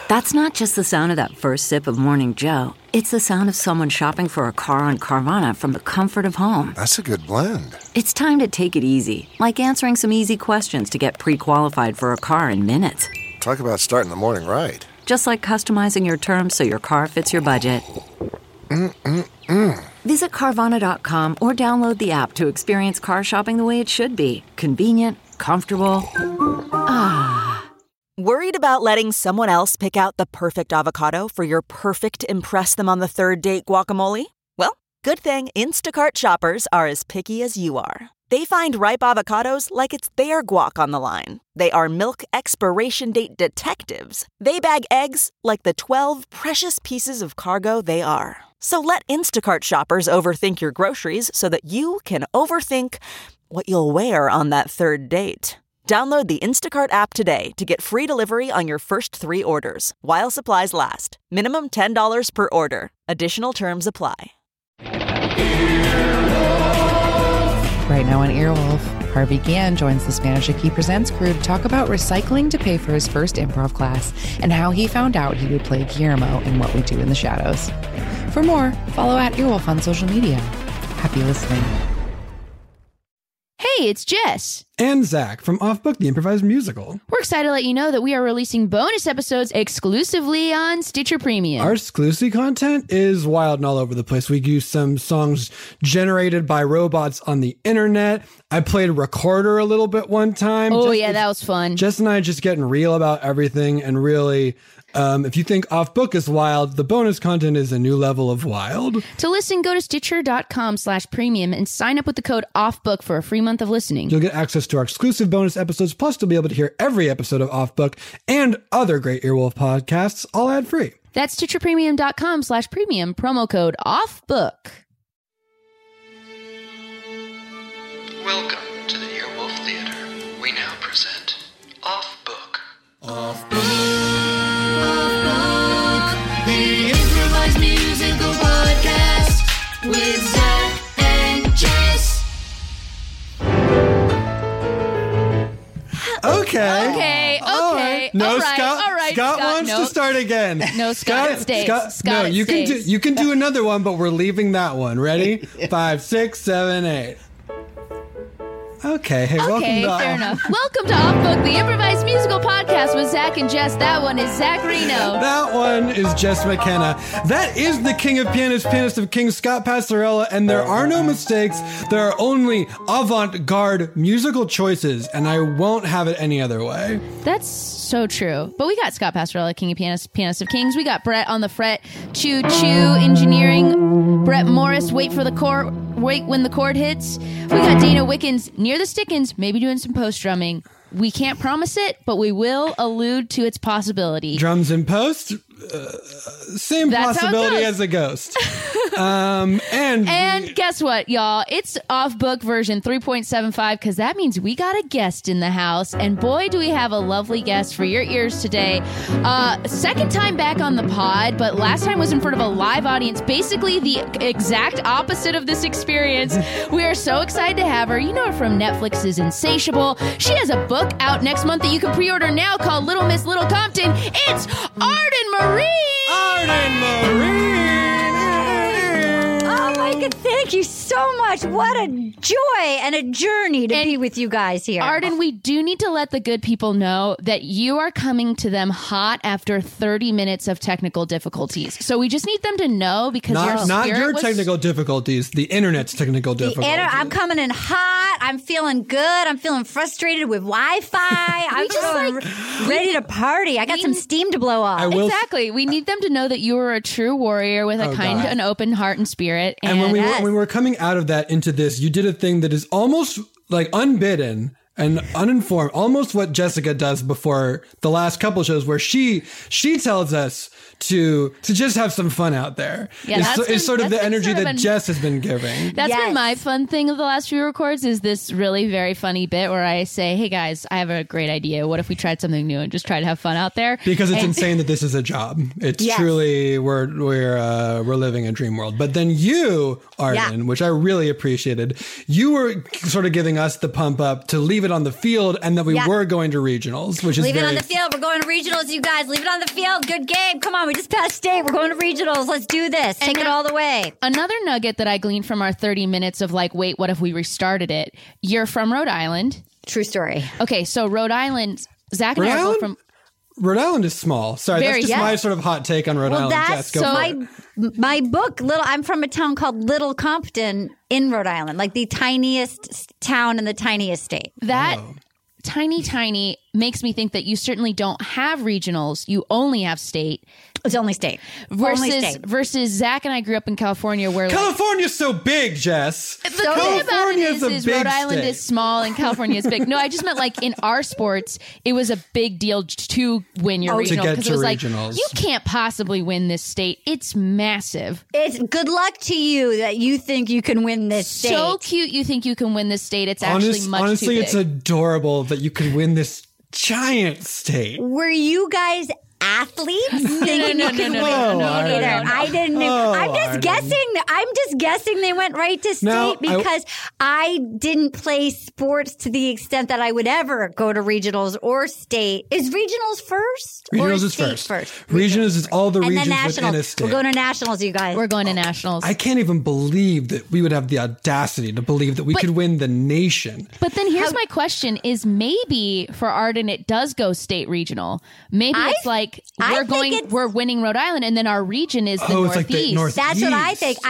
That's not just the sound of that first sip of Morning Joe. It's the sound of someone shopping for a car on Carvana from the comfort of home. That's a good blend. It's time to take it easy, like answering some easy questions to get pre-qualified for a car in minutes. Talk about starting the morning right. Just like customizing your terms so your car fits your budget. Visit Carvana.com or download the app to experience car shopping the way it should be. Convenient, comfortable. Worried about letting someone else pick out the perfect avocado for your perfect impress them on the third date guacamole? Well, good thing Instacart shoppers are as picky as you are. They find ripe avocados like it's their guac on the line. They are milk expiration date detectives. They bag eggs like the 12 precious pieces of cargo they are. So let Instacart shoppers overthink your groceries so that you can overthink what you'll wear on that third date. Download the Instacart app today to get free delivery on your first 3 orders, while supplies last. Minimum $10 per order. Additional terms apply. Right now on Earwolf, Harvey Gann joins the Spanish Key Presents crew to talk about recycling to pay for his first improv class and how he found out he would play Guillermo in What We Do in the Shadows. For more, follow @Earwolf on social media. Happy listening. Hey, it's Jess. And Zach from Off Book, the improvised musical. We're excited to let you know that we are releasing bonus episodes exclusively on Stitcher Premium. Our exclusive content is wild and all over the place. We use some songs generated by robots on the internet. I played Recorder a little bit one time. That was fun. Jess and I just getting real about everything, and really, if you think Off Book is wild, the bonus content is a new level of wild. To listen, go to Stitcher.com/premium and sign up with the code OFFBOOK for a free month of listening. You'll get access to our exclusive bonus episodes, plus you'll be able to hear every episode of Off Book and other great Earwolf podcasts, all ad-free. That's StitcherPremium.com/premium, promo code OFFBOOK. Welcome to the Earwolf Theater. We now present Off Book. Off Book. The improvised musical podcast with Zach and Jess. Okay. No, all right, Scott. all right, Scott wants no. to start again. No, Scott stays. Scott no, you stays. can do another one, but we're leaving that one. Ready? 5, 6, 7, 8. Okay, hey, welcome to fair enough. Welcome to Off Book, the improvised musical podcast with Zach and Jess. That one is Zach Reno. That one is Jess McKenna. That is the king of pianists, pianist of kings, Scott Passarella, and there are no mistakes. There are only avant-garde musical choices, and I won't have it any other way. That's so true. But we got Scott Passarella, king of pianists, pianist of kings. We got Brett on the fret, choo choo engineering. Brett Morris, wait when the chord hits. We got Dana Wickens near the Stickins, maybe doing some post drumming. We can't promise it, but we will allude to its possibility. Drums in post, same That's possibility as a ghost. And guess what, y'all? It's Off Book version 3.75, because that means we got a guest in the house. And boy, do we have a lovely guest for your ears today. Second time back on the pod, but last time was in front of a live audience. Basically the exact opposite of this experience. We are so excited to have her. You know her from Netflix's Insatiable. She has a book out next month that you can pre-order now called Little Miss Little Compton. It's Arden Marine! Arden Marine! Oh my God, thank you so much. What a joy and a journey to be with you guys here. Arden, we do need to let the good people know that you are coming to them hot after 30 minutes of technical difficulties. So we just need them to know, because not your technical difficulties, the internet's technical difficulties. I'm coming in hot. I'm feeling good. I'm feeling frustrated with Wi-Fi. I'm just ready to party. I got some steam to blow off. Exactly. We need them to know that you are a true warrior with a kind and open heart and spirit. And when we were coming out of that into this, you did a thing that is almost like unbidden and uninformed, almost what Jessica does before the last couple shows, where she tells us to just have some fun out there. Yeah, it's sort of the energy that Jess has been giving. That's been my fun thing of the last few records, is this really very funny bit where I say, hey guys, I have a great idea. What if we tried something new and just try to have fun out there? Because it's insane that this is a job. It's truly, we're living a dream world. But then you, Arden, which I really appreciated, you were sort of giving us the pump up to leave it it on the field and that we were going to regionals, which is Leave it on the field. We're going to regionals, you guys. Leave it on the field. Good game. Come on, we just passed state. We're going to regionals. Let's do this. Take it all the way. Another nugget that I gleaned from our 30 minutes of like, wait, what if we restarted it? You're from Rhode Island. True story. Okay, so Rhode Island, Zach and Rhode I are both Island? from... Rhode Island is small. Sorry, Very, that's just my sort of hot take on Rhode Island. That's Jess, go for it. my book. I'm from a town called Little Compton in Rhode Island, like the tiniest town in the tiniest state. That tiny makes me think that you certainly don't have regionals. You only have state. It's only state. Versus Zach and I grew up in California where California's so big, Jess. The thing about it California's a is big Rhode Island state. is small and California is big. No, I just meant like in our sports, it was a big deal to win your regional get because to it was like regionals. you can't possibly win this state. It's massive. It's good luck to you that you think you can win this state. So cute, you think you can win this state. It's actually much honestly, too big. it's adorable that you can win this giant state. Were you guys athletes thinking you could win? I didn't. I'm just guessing. I'm just guessing they went right to state because I didn't play sports to the extent that I would ever go to regionals or state. Is regionals first? Regionals or is state first. Regionals is all the and regions then nationals. within a state. We're going to nationals, you guys. We're going to nationals. I can't even believe that we would have the audacity to believe that we could win the nation. But then here's my question: is maybe for Arden it does go state regional? Maybe it's like we're winning Rhode Island, and then our region is the Northeast. It's like the Northeast. That's what I think.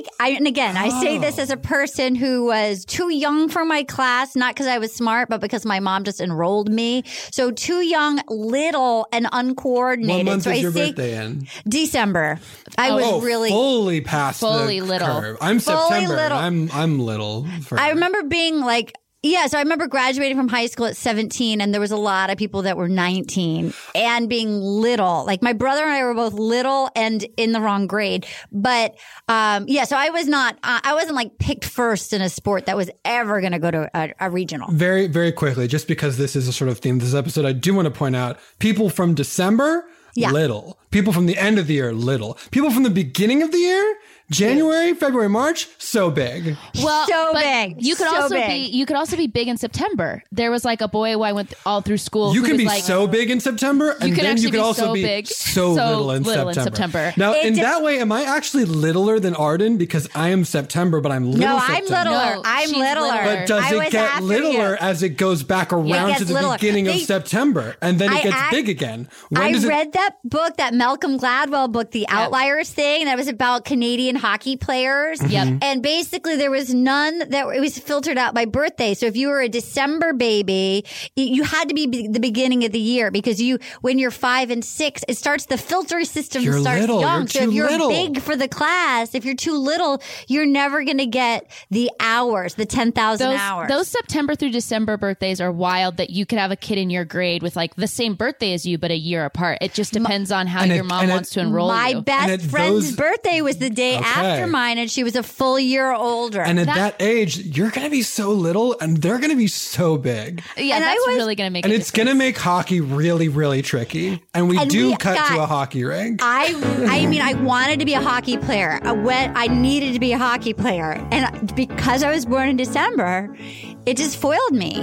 I say this as a person who was too young for my class, not because I was smart, but because my mom just enrolled me. So too young, little, and uncoordinated. What month so is I your say birthday in? December. I was really fully past fully the little. curve. I'm Fully September. little. I'm little. I remember being like. Yeah, so I remember graduating from high school at 17, and there was a lot of people that were 19 and being little. Like my brother and I were both little and in the wrong grade. But so I was not. I wasn't like picked first in a sport that was ever going to go to a regional. Very, very quickly, just because this is a sort of theme of this episode, I do want to point out people from December, little. People from the end of the year, little. People from the beginning of the year, January, February, March, so big. Well, so but big. You could So also big. be. You could also be big in September. There was like a boy who I went all through school. You who can was be like, so big in September, and can then actually you could be also so be big, so little in September. Now, in that way, am I actually littler than Arden because I am September, but I'm little No, September? I'm littler. No, I'm she's littler. littler. But does I it was get after littler you. as it goes back around gets to the littler. beginning of September, and then it gets big again? I read that book, that Malcolm Gladwell book, The Outliers thing, that was about Canadian hockey players. Yep. And basically there was none that it was filtered out by birthday. So if you were a December baby, you had to be the beginning of the year because when you're 5 and 6, it starts, the filtering system You're starts little. young. You're So if too you're little. big for the class, if you're too little, you're never going to get the hours, the 10,000 hours. Those September through December birthdays are wild that you could have a kid in your grade with like the same birthday as you, but a year apart. It just depends on how your mom wants to enroll My you. best friend's birthday was the day after mine, and she was a full year older. And at that age, you're going to be so little, and they're going to be so big. Yeah, And that's I was- really going to make And a it's going to make hockey really, really tricky. And we cut to a hockey rink. I mean, I wanted to be a hockey player. I needed to be a hockey player. And because I was born in December, it just foiled me.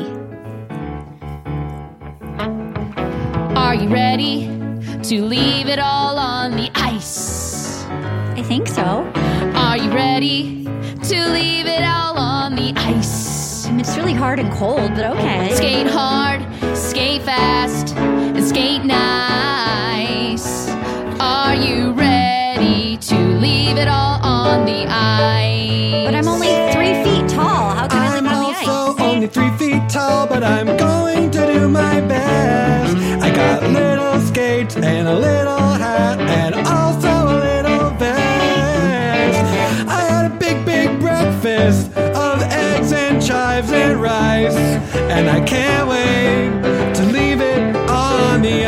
Are you ready to leave it all on the ice? I think so. Are you ready to leave it all on the ice? I mean, it's really hard and cold, but okay. Skate hard, skate fast, and skate nice. Are you ready to leave it all on the ice? But I'm only 3 feet tall. How can I live on the ice? I'm also only 3 feet tall, but I'm going to do my best. I got little skates and a little hat and also a little vest. I had a big, big breakfast of eggs and chives and rice, and I can't wait to leave it on the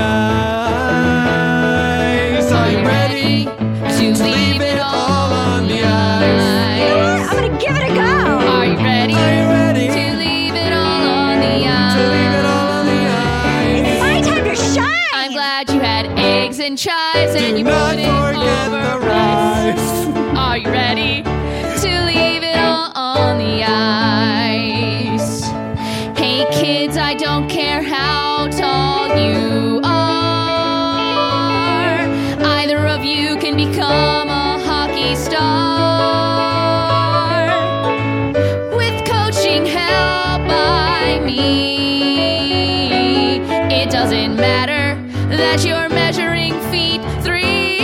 ice. Are you ready to leave it all on the ice? You know what? I'm going to give it a go. Are you ready? Are you ready to leave it all on the ice? to leave it all on the ice? It's my time to shine. I'm glad you had eggs and chives and Do you not put it forget over the rice. Are you ready to leave it all on the ice? Hey kids, doesn't matter that you're measuring feet 3,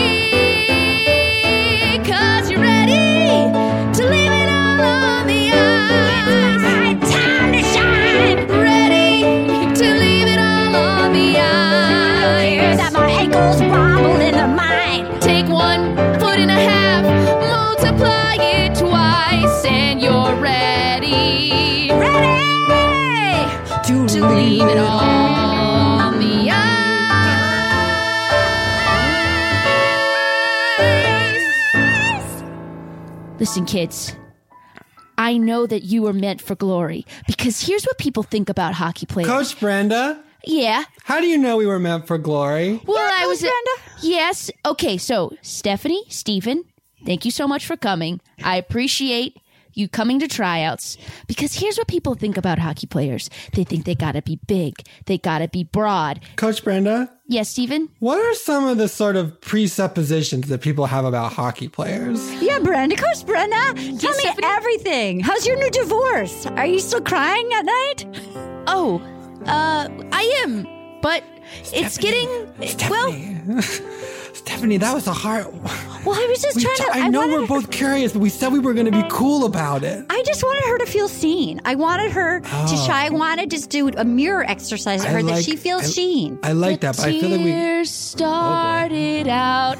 'cause you're ready to leave it all on the ice. It's my time to shine. Ready to leave it all on the ice. That my ankles wobble in the mind. Take 1 foot and a half, multiply it twice, and you're ready. Ready To leave it all on the ice. Listen, kids. I know that you were meant for glory, because here's what people think about hockey players. Coach Brenda, Yeah. how do you know we were meant for glory? Well, I was. Brenda. Yes. Okay. So, Stephanie, Stephen, thank you so much for coming. I appreciate you coming to tryouts, because here's what people think about hockey players. They think they gotta be big. They gotta be broad. Coach Brenda, Yes, Stephen? what are some of the sort of presuppositions that people have about hockey players? Yeah, Brenda. Coach Brenda, tell me Stephanie? everything. How's your new divorce? Are you still crying at night? Oh, I am. But it's getting. Well, Stephanie, that was a hard. Well, I was just trying to. I know wanted we're her- both curious, but we said we were going to be cool about it. I just wanted her to feel seen. I wanted her to shy. I wanted to do a mirror exercise at her that she feels seen. I like that, but I feel like we. tears started out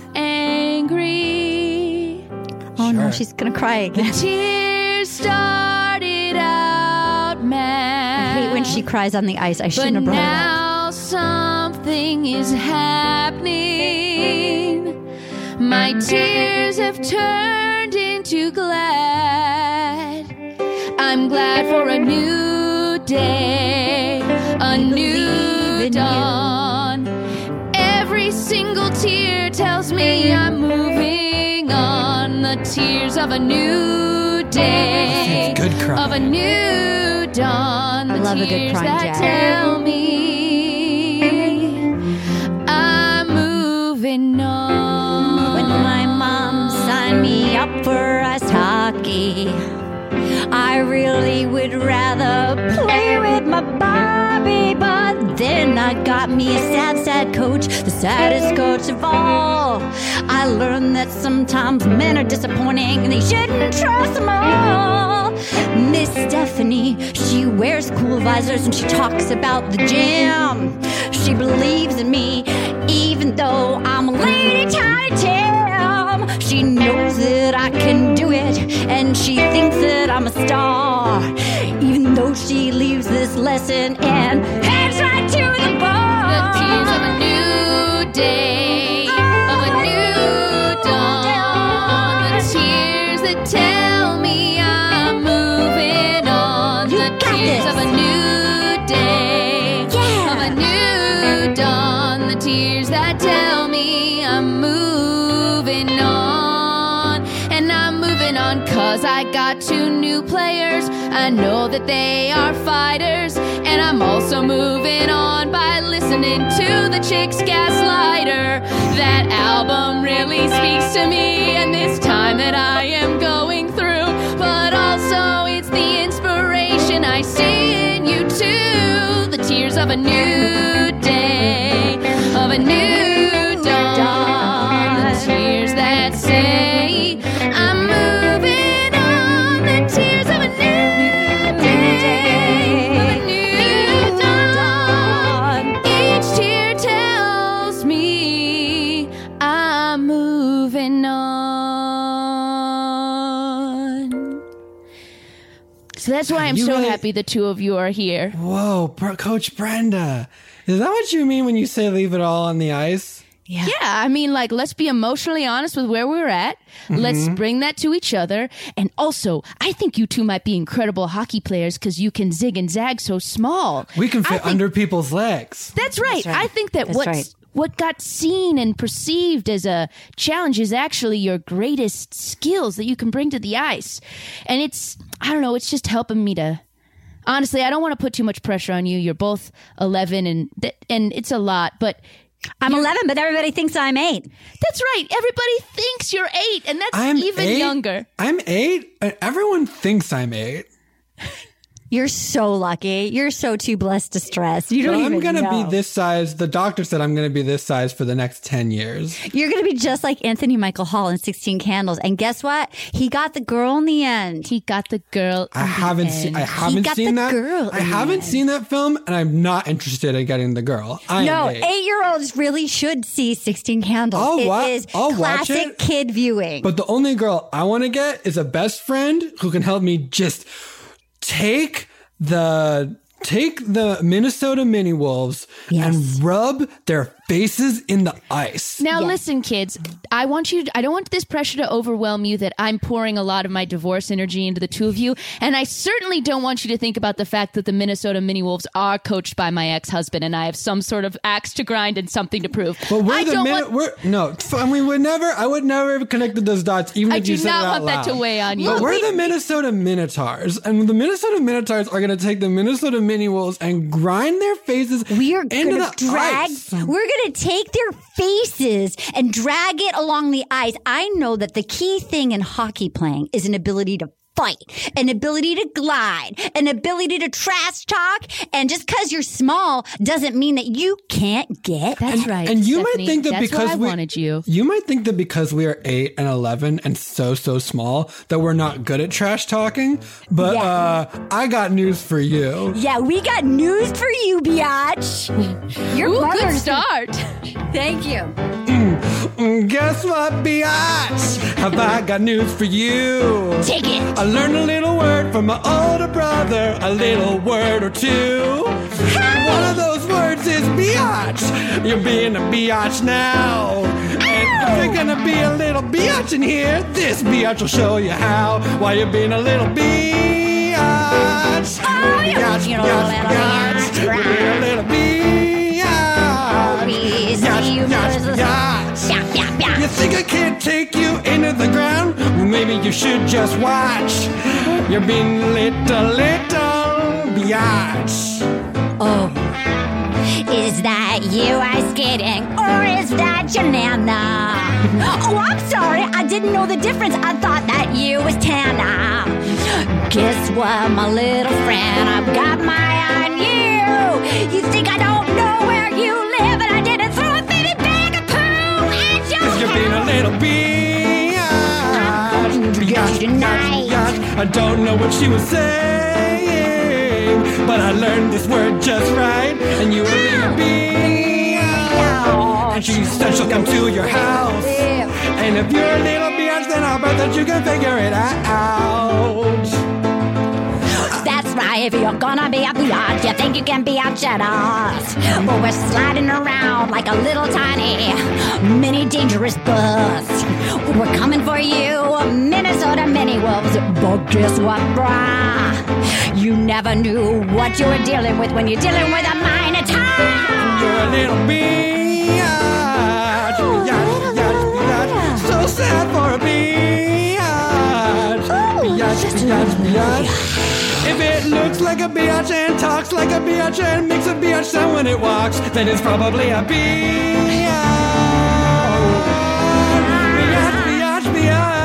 angry. Oh no, Sure. she's gonna cry again. Tears started out mad. I hate when she cries on the ice. I But shouldn't have brought it up. now something is happening. My tears have turned into glad. I'm glad for a new day, a new dawn. Every single tear tells me I'm moving on. The tears of a new day, It's good crying. of a new dawn. I The love a good tears crying that Jack. tell me I'm moving on. When my mom signed me up for ice hockey, I really would rather play with my Barbie, but then I got me a sad, sad coach, the saddest coach of all. I learned that sometimes men are disappointing and they shouldn't trust them all. Miss Stephanie, she wears cool visors and she talks about the gym. She believes in me, even though I'm a lady titan. She knows that I can do it, and she thinks that I'm a star. Even though she leaves this lesson and heads right to the bar. The tears of a new day, of a new dawn. The tears that tell me I'm moving on. You The got tears this. of a new day, Yeah. of a new dawn. The tears that tell me I'm moving on. And I'm moving on 'cause I got 2 new players. I know that they are fighters. And I'm also moving on by listening to the Chicks Gaslighter. That album really speaks to me and this time that I am going through. But also it's the inspiration I see in you too. The tears of a new day, of a new dawn. The tears that say I'm moving on. The tears of a new day, of a new dawn. Each tear tells me I'm moving on. So that's why I'm You so really- happy the 2 of you are here. Whoa, Coach Brenda. Is that what you mean when you say leave it all on the ice? Yeah, I mean, like, let's be emotionally honest with where we're at. Let's bring that to each other. And also, I think you 2 might be incredible hockey players because you can zig and zag so small. We can I fit think- under people's legs. That's right. That's right. I think that That's right. what got seen and perceived as a challenge is actually your greatest skills that you can bring to the ice. And it's, I don't know, it's just helping me to... Honestly, I don't want to put too much pressure on you. You're both 11 and it's a lot, but... I'm 11, but everybody thinks I'm 8. That's right. Everybody thinks you're 8, and that's I'm even 8? younger. I'm 8? Everyone thinks I'm 8. You're so lucky. You're so too blessed to stress. You don't I'm even going to know. be this size. The doctor said I'm going to be this size for the next 10 years. You're going to be just like Anthony Michael Hall in 16 Candles. And guess what? He got the girl in the end. He got the girl. I haven't seen got seen the that. girl I in the haven't end. seen that film, and I'm not interested in getting the girl. No, am 8-year-olds really should see 16 Candles. I'll It is watch classic it. kid viewing. But the only girl I want to get is a best friend who can help me just take the Minnesota Mini Wolves and rub their faces in the ice. Now listen, kids, I don't want this pressure to overwhelm you that I'm pouring a lot of my divorce energy into the two of you. And I certainly don't want you to think about the fact that the Minnesota Mini Wolves are coached by my ex-husband and I have some sort of axe to grind and something to prove. But I would never have connected those dots, even I if you do said it not out want that loud. to weigh on you. But we're the Minnesota Minotaurs, and the Minnesota Minotaurs are going to take the Minnesota Mini Wolves and grind their faces We are into going the to drag. ice. We're going to take their faces and drag it along the ice. I know that the key thing in hockey playing is an ability to fight, an ability to glide, an ability to trash talk. And just because you're small doesn't mean that you can't get. That's right. And you Stephanie. might think that That's because why I wanted you. You might think that because we are 8 and 11 and so small that we're not good at trash talking. But I got news for you. Yeah, we got news for you, biatch. Your Ooh, good mother's. start. Thank you. Guess what, biatch? Have I got news for you? Take it. I learned a little word from my older brother, a little word or two. One of those words is biatch. You're being a biatch now. And if you're gonna be a little biatch in here, this biatch will show you how. Why you're being a little biatch. Oh, you're Biatch, being a biatch, little biatch. biatch. You're being a little biatch. Biatch, biatch, biatch. You think I can't take you into the ground? Well, maybe you should just watch. You're being little biatch. Oh, is that you ice skating or is that your nana? Oh, I'm sorry, I didn't know the difference. I thought that you was Tana. Guess what, my little friend? I've got my eye on you. You think I don't know where you live and I didn't throw a baby bag of poo at your Cause you're being a little biatch. Biatch, biatch, biatch. I don't know what she was saying, but I learned this word just right. And you were being a biatch. And she said she'll come to your house. And if you're a little biatch, then I'll bet that you can figure it out. That's right, if you're gonna be a biatch, you think you can be out at us. But we're sliding around like a little tiny mini dangerous bus. We're coming for you, Minnesota Mini Wolves. But guess what, brah? You never knew what you were dealing with when you're dealing with a Minotaur. You're a little biatch. Biatch, biatch, biatch. So sad for a biatch. Biatch, biatch, biatch. If it looks like a biatch and talks like a biatch and makes a biatch sound when it walks, then it's probably a biatch. Biatch, biatch,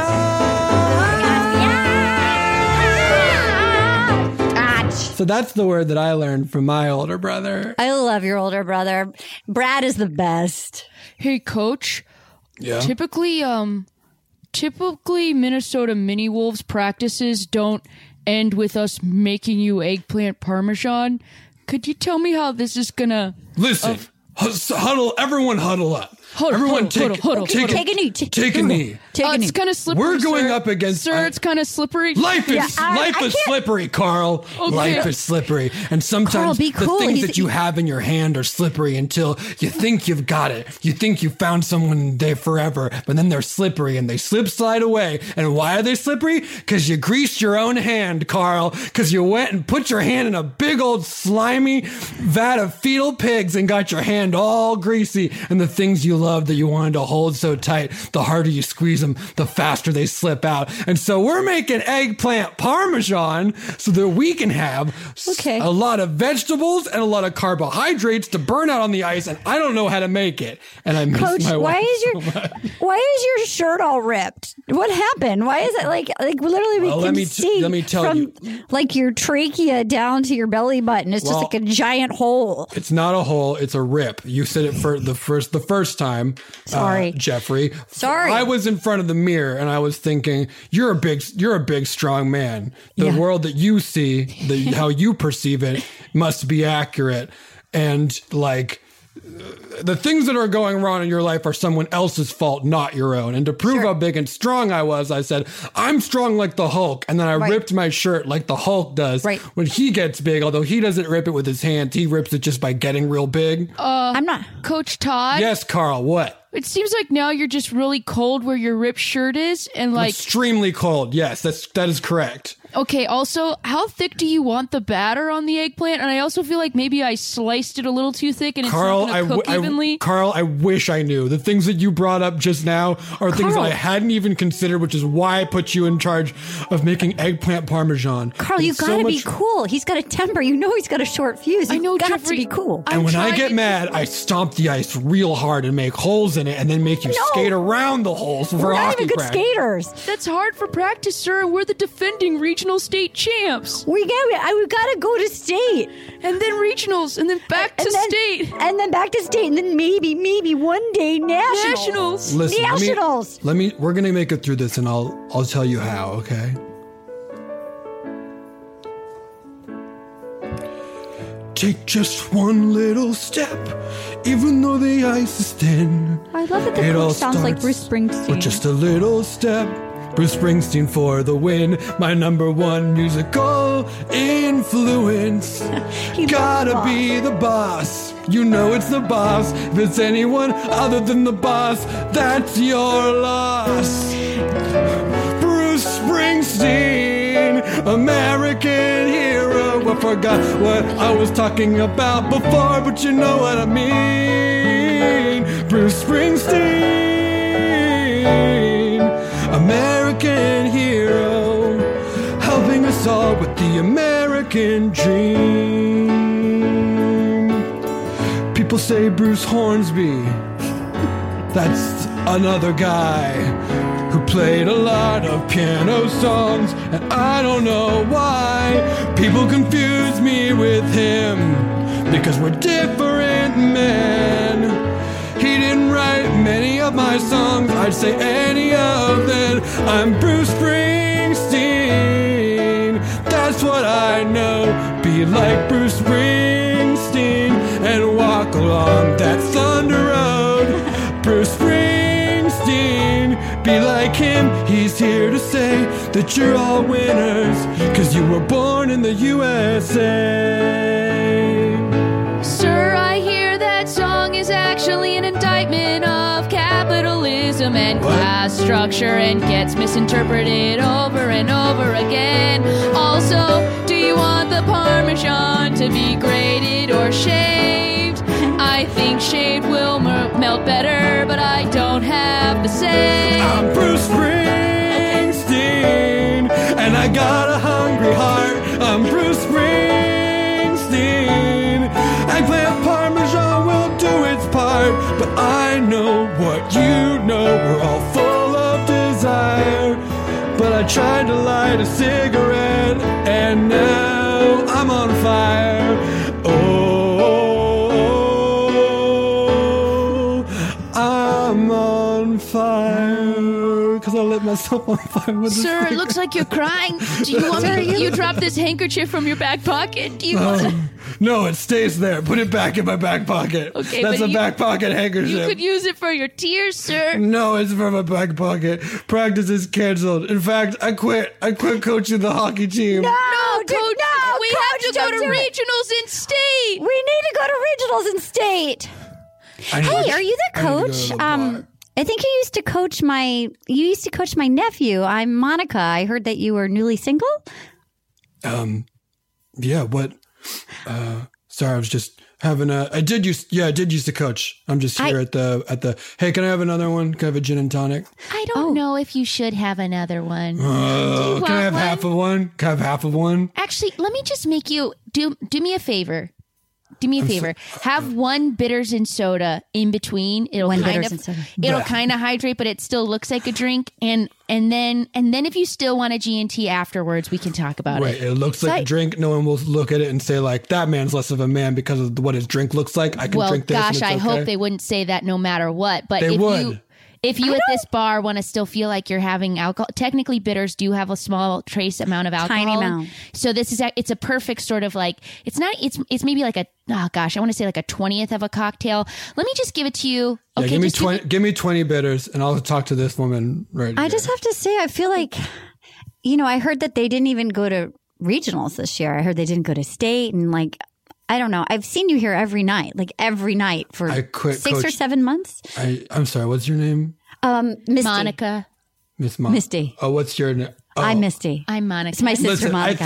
biatch. So that's the word that I learned from my older brother. I love your older brother. Brad is the best. Hey, Coach. Yeah. Typically Minnesota Mini Wolves practices don't end with us making you eggplant parmesan. Could you tell me how this is gonna... Listen, huddle, everyone huddle up. Everyone take a knee. Take a knee. It's kind of slippery. We're going sir. up against... Sir, it's kind of slippery. Life is slippery, Carl. Okay. Life is slippery. And sometimes Carl, be cool. the things that you have in your hand are slippery until you think you've got it. You think you found someone there forever, but then they're slippery and they slide away. And why are they slippery? Because you greased your own hand, Carl. Because you went and put your hand in a big old slimy vat of fetal pigs and got your hand all greasy. And the things you loved that you wanted to hold so tight. The harder you squeeze them, the faster they slip out. And so we're making eggplant parmesan so that we can have a lot of vegetables and a lot of carbohydrates to burn out on the ice. And I don't know how to make it. And I miss Coach, my wife why is your shirt all ripped? What happened? Why is it like literally we can see let me tell from you. like your trachea down to your belly button? It's just like a giant hole. It's not a hole. It's a rip. You said it for the first time. Sorry, Jeffrey. Sorry. I was in front of the mirror and I was thinking, you're a big, strong man. The world that you see, how you perceive it, must be accurate. And like, the things that are going wrong in your life are someone else's fault, not your own. And to prove how big and strong I was, I said, I'm strong like the Hulk. And then I ripped my shirt like the Hulk does when he gets big, although he doesn't rip it with his hands. He rips it just by getting real big. I'm not. Coach Todd? Yes, Carl, what? It seems like now you're just really cold where your ripped shirt is and like extremely cold. Yes, that is correct. Okay, also, how thick do you want the batter on the eggplant? And I also feel like maybe I sliced it a little too thick and it's not going to cook evenly. Carl, I wish I knew. The things that you brought up just now are things that I hadn't even considered, which is why I put you in charge of making eggplant parmesan. Carl, you got to be cool. He's got a temper. You know he's got a short fuse. I know, You've got Jeffrey, to be cool. And when I get mad, I stomp the ice real hard and make holes in it and then make you skate around the holes for We're not hockey even good practice. skaters. That's hard for practice, sir. We're the defending regional state champs. We've got to go to state. And then regionals. And then back to state. And then back to state. And then maybe one day nationals. Listen, nationals. we're going to make it through this and I'll tell you how, okay? Take just one little step, even though the ice is thin. I love that the coach sounds like Bruce Springsteen. With just a little step, Bruce Springsteen for the win. My number one musical influence. Gotta be the boss. You know it's the boss. If it's anyone other than the boss, that's your loss. Bruce Springsteen, American hero. I forgot what I was talking about before, but you know what I mean. Bruce Springsteen, American hero, helping us all with the American dream. People say Bruce Hornsby, that's another guy who played a lot of piano songs, and I don't know why people confuse me with him, because we're different men. He didn't write many of my songs, I'd say any of them. I'm Bruce Springsteen, that's what I know. Be like Bruce Springsteen and walk along that thunder road. Bruce Springsteen, be like him, he's here to say that you're all winners, 'cause you were born in the USA. Sir, I hear that song is actually an indictment of capitalism and class structure and gets misinterpreted over and over again. Also, do you want the Parmesan to be grated or shaved? I think shaved will melt better, but I don't have the say. I'm Bruce Springsteen, and I got a hungry heart. I'm Bruce Springsteen. Eggplant Parmesan will do its part, but I know what you know. We're all full of desire, but I tried to light a cigarette, and now I'm on fire. I'm on fire because I lit myself on fire with Sir, it looks like you're crying. Do you want me? You dropped this handkerchief from your back pocket. Do you want? No, it stays there. Put it back in my back pocket. Okay, that's but a back pocket handkerchief. You could use it for your tears, sir. No, it's for my back pocket. Practice is canceled. In fact, I quit. I quit coaching the hockey team. No, coach. We have to go to regionals in state. We need to go to regionals in state. Hey, are you the coach? I think you used to coach my nephew. I'm Monica. I heard that you were newly single. Yeah, what? Sorry, I was just having a. I did used to coach. I'm just here at the. Hey, can I have another one? Can I have a gin and tonic? I don't know if you should have another one. Can I have half of one? Can I have half of one? Actually, let me just make you do me a favor. Do me a favor. Have one bitters and soda in between. It'll kind of hydrate, but it still looks like a drink. And then if you still want a G&T afterwards, we can talk about it. It looks like a drink. No one will look at it and say like, that man's less of a man because of what his drink looks like. I can drink this. Gosh, and it's I okay. hope they wouldn't say that no matter what. But if you at this bar want to still feel like you're having alcohol, technically bitters do have a small trace amount of alcohol. Tiny amount. So it's a perfect sort of like, it's maybe like I want to say like a 20th of a cocktail. Let me just give it to you. Okay, give me 20 bitters and I'll talk to this woman right I just have to say, I feel like, I heard that they didn't even go to regionals this year. I heard they didn't go to state and like, I don't know. I've seen you here every night for 6 or 7 months. I'm sorry. What's your name? Misty. Monica. Miss Monica. Misty. Oh, what's your name? Oh. I'm Misty. I'm Monica. It's my sister, Monica.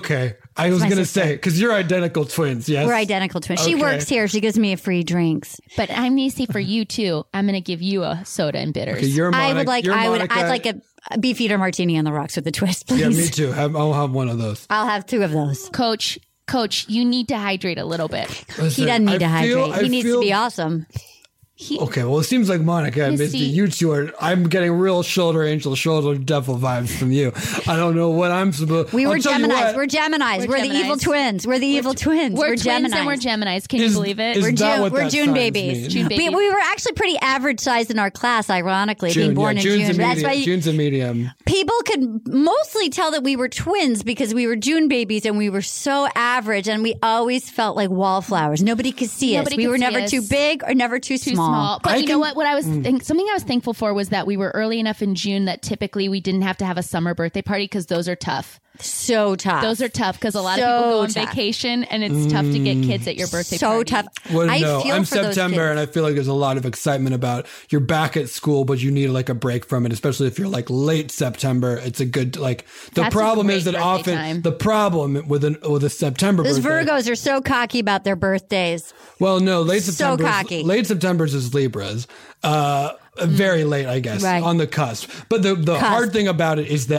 I was going to say, because you're identical twins, yes? We're identical twins. She works here. She gives me free drinks. But I'm going to say for you, too, I'm going to give you a soda and bitters. Okay, you're Monica. I'd like a Beefeater martini on the rocks with the twist, please. Yeah, me too. I'll have one of those. I'll have 2 of those. Coach, you need to hydrate a little bit. Listen, he doesn't need to hydrate. He needs to be awesome. Okay, well, it seems like Monica and Misty, you two are. I'm getting real shoulder devil vibes from you. I don't know what I'm supposed. We're Geminis. We're the evil twins. We're the evil twins. We're Geminis. Twins and we're Geminis. Can you believe it? We're June babies. June babies. We were actually pretty average sized in our class, ironically, being born in June. That's why June's a medium. People could mostly tell that we were twins because we were June babies and we were so average and we always felt like wallflowers. Nobody could see us. We were never too big or never too small. But you know what? What I was something I was thankful for was that we were early enough in June that typically we didn't have to have a summer birthday party because those are tough. So tough. Those are tough because a lot of people go on vacation and it's tough to get kids at your birthday party. So tough. Well, I'm September and I feel like there's a lot of excitement about you're back at school, but you need like a break from it, especially if you're like late September. It's a good the problem is that often the problem with a September birthday. Those Virgos are so cocky about their birthdays. Well, no, late September's is Libras. Very late, I guess, on the cusp. But the hard thing about it is that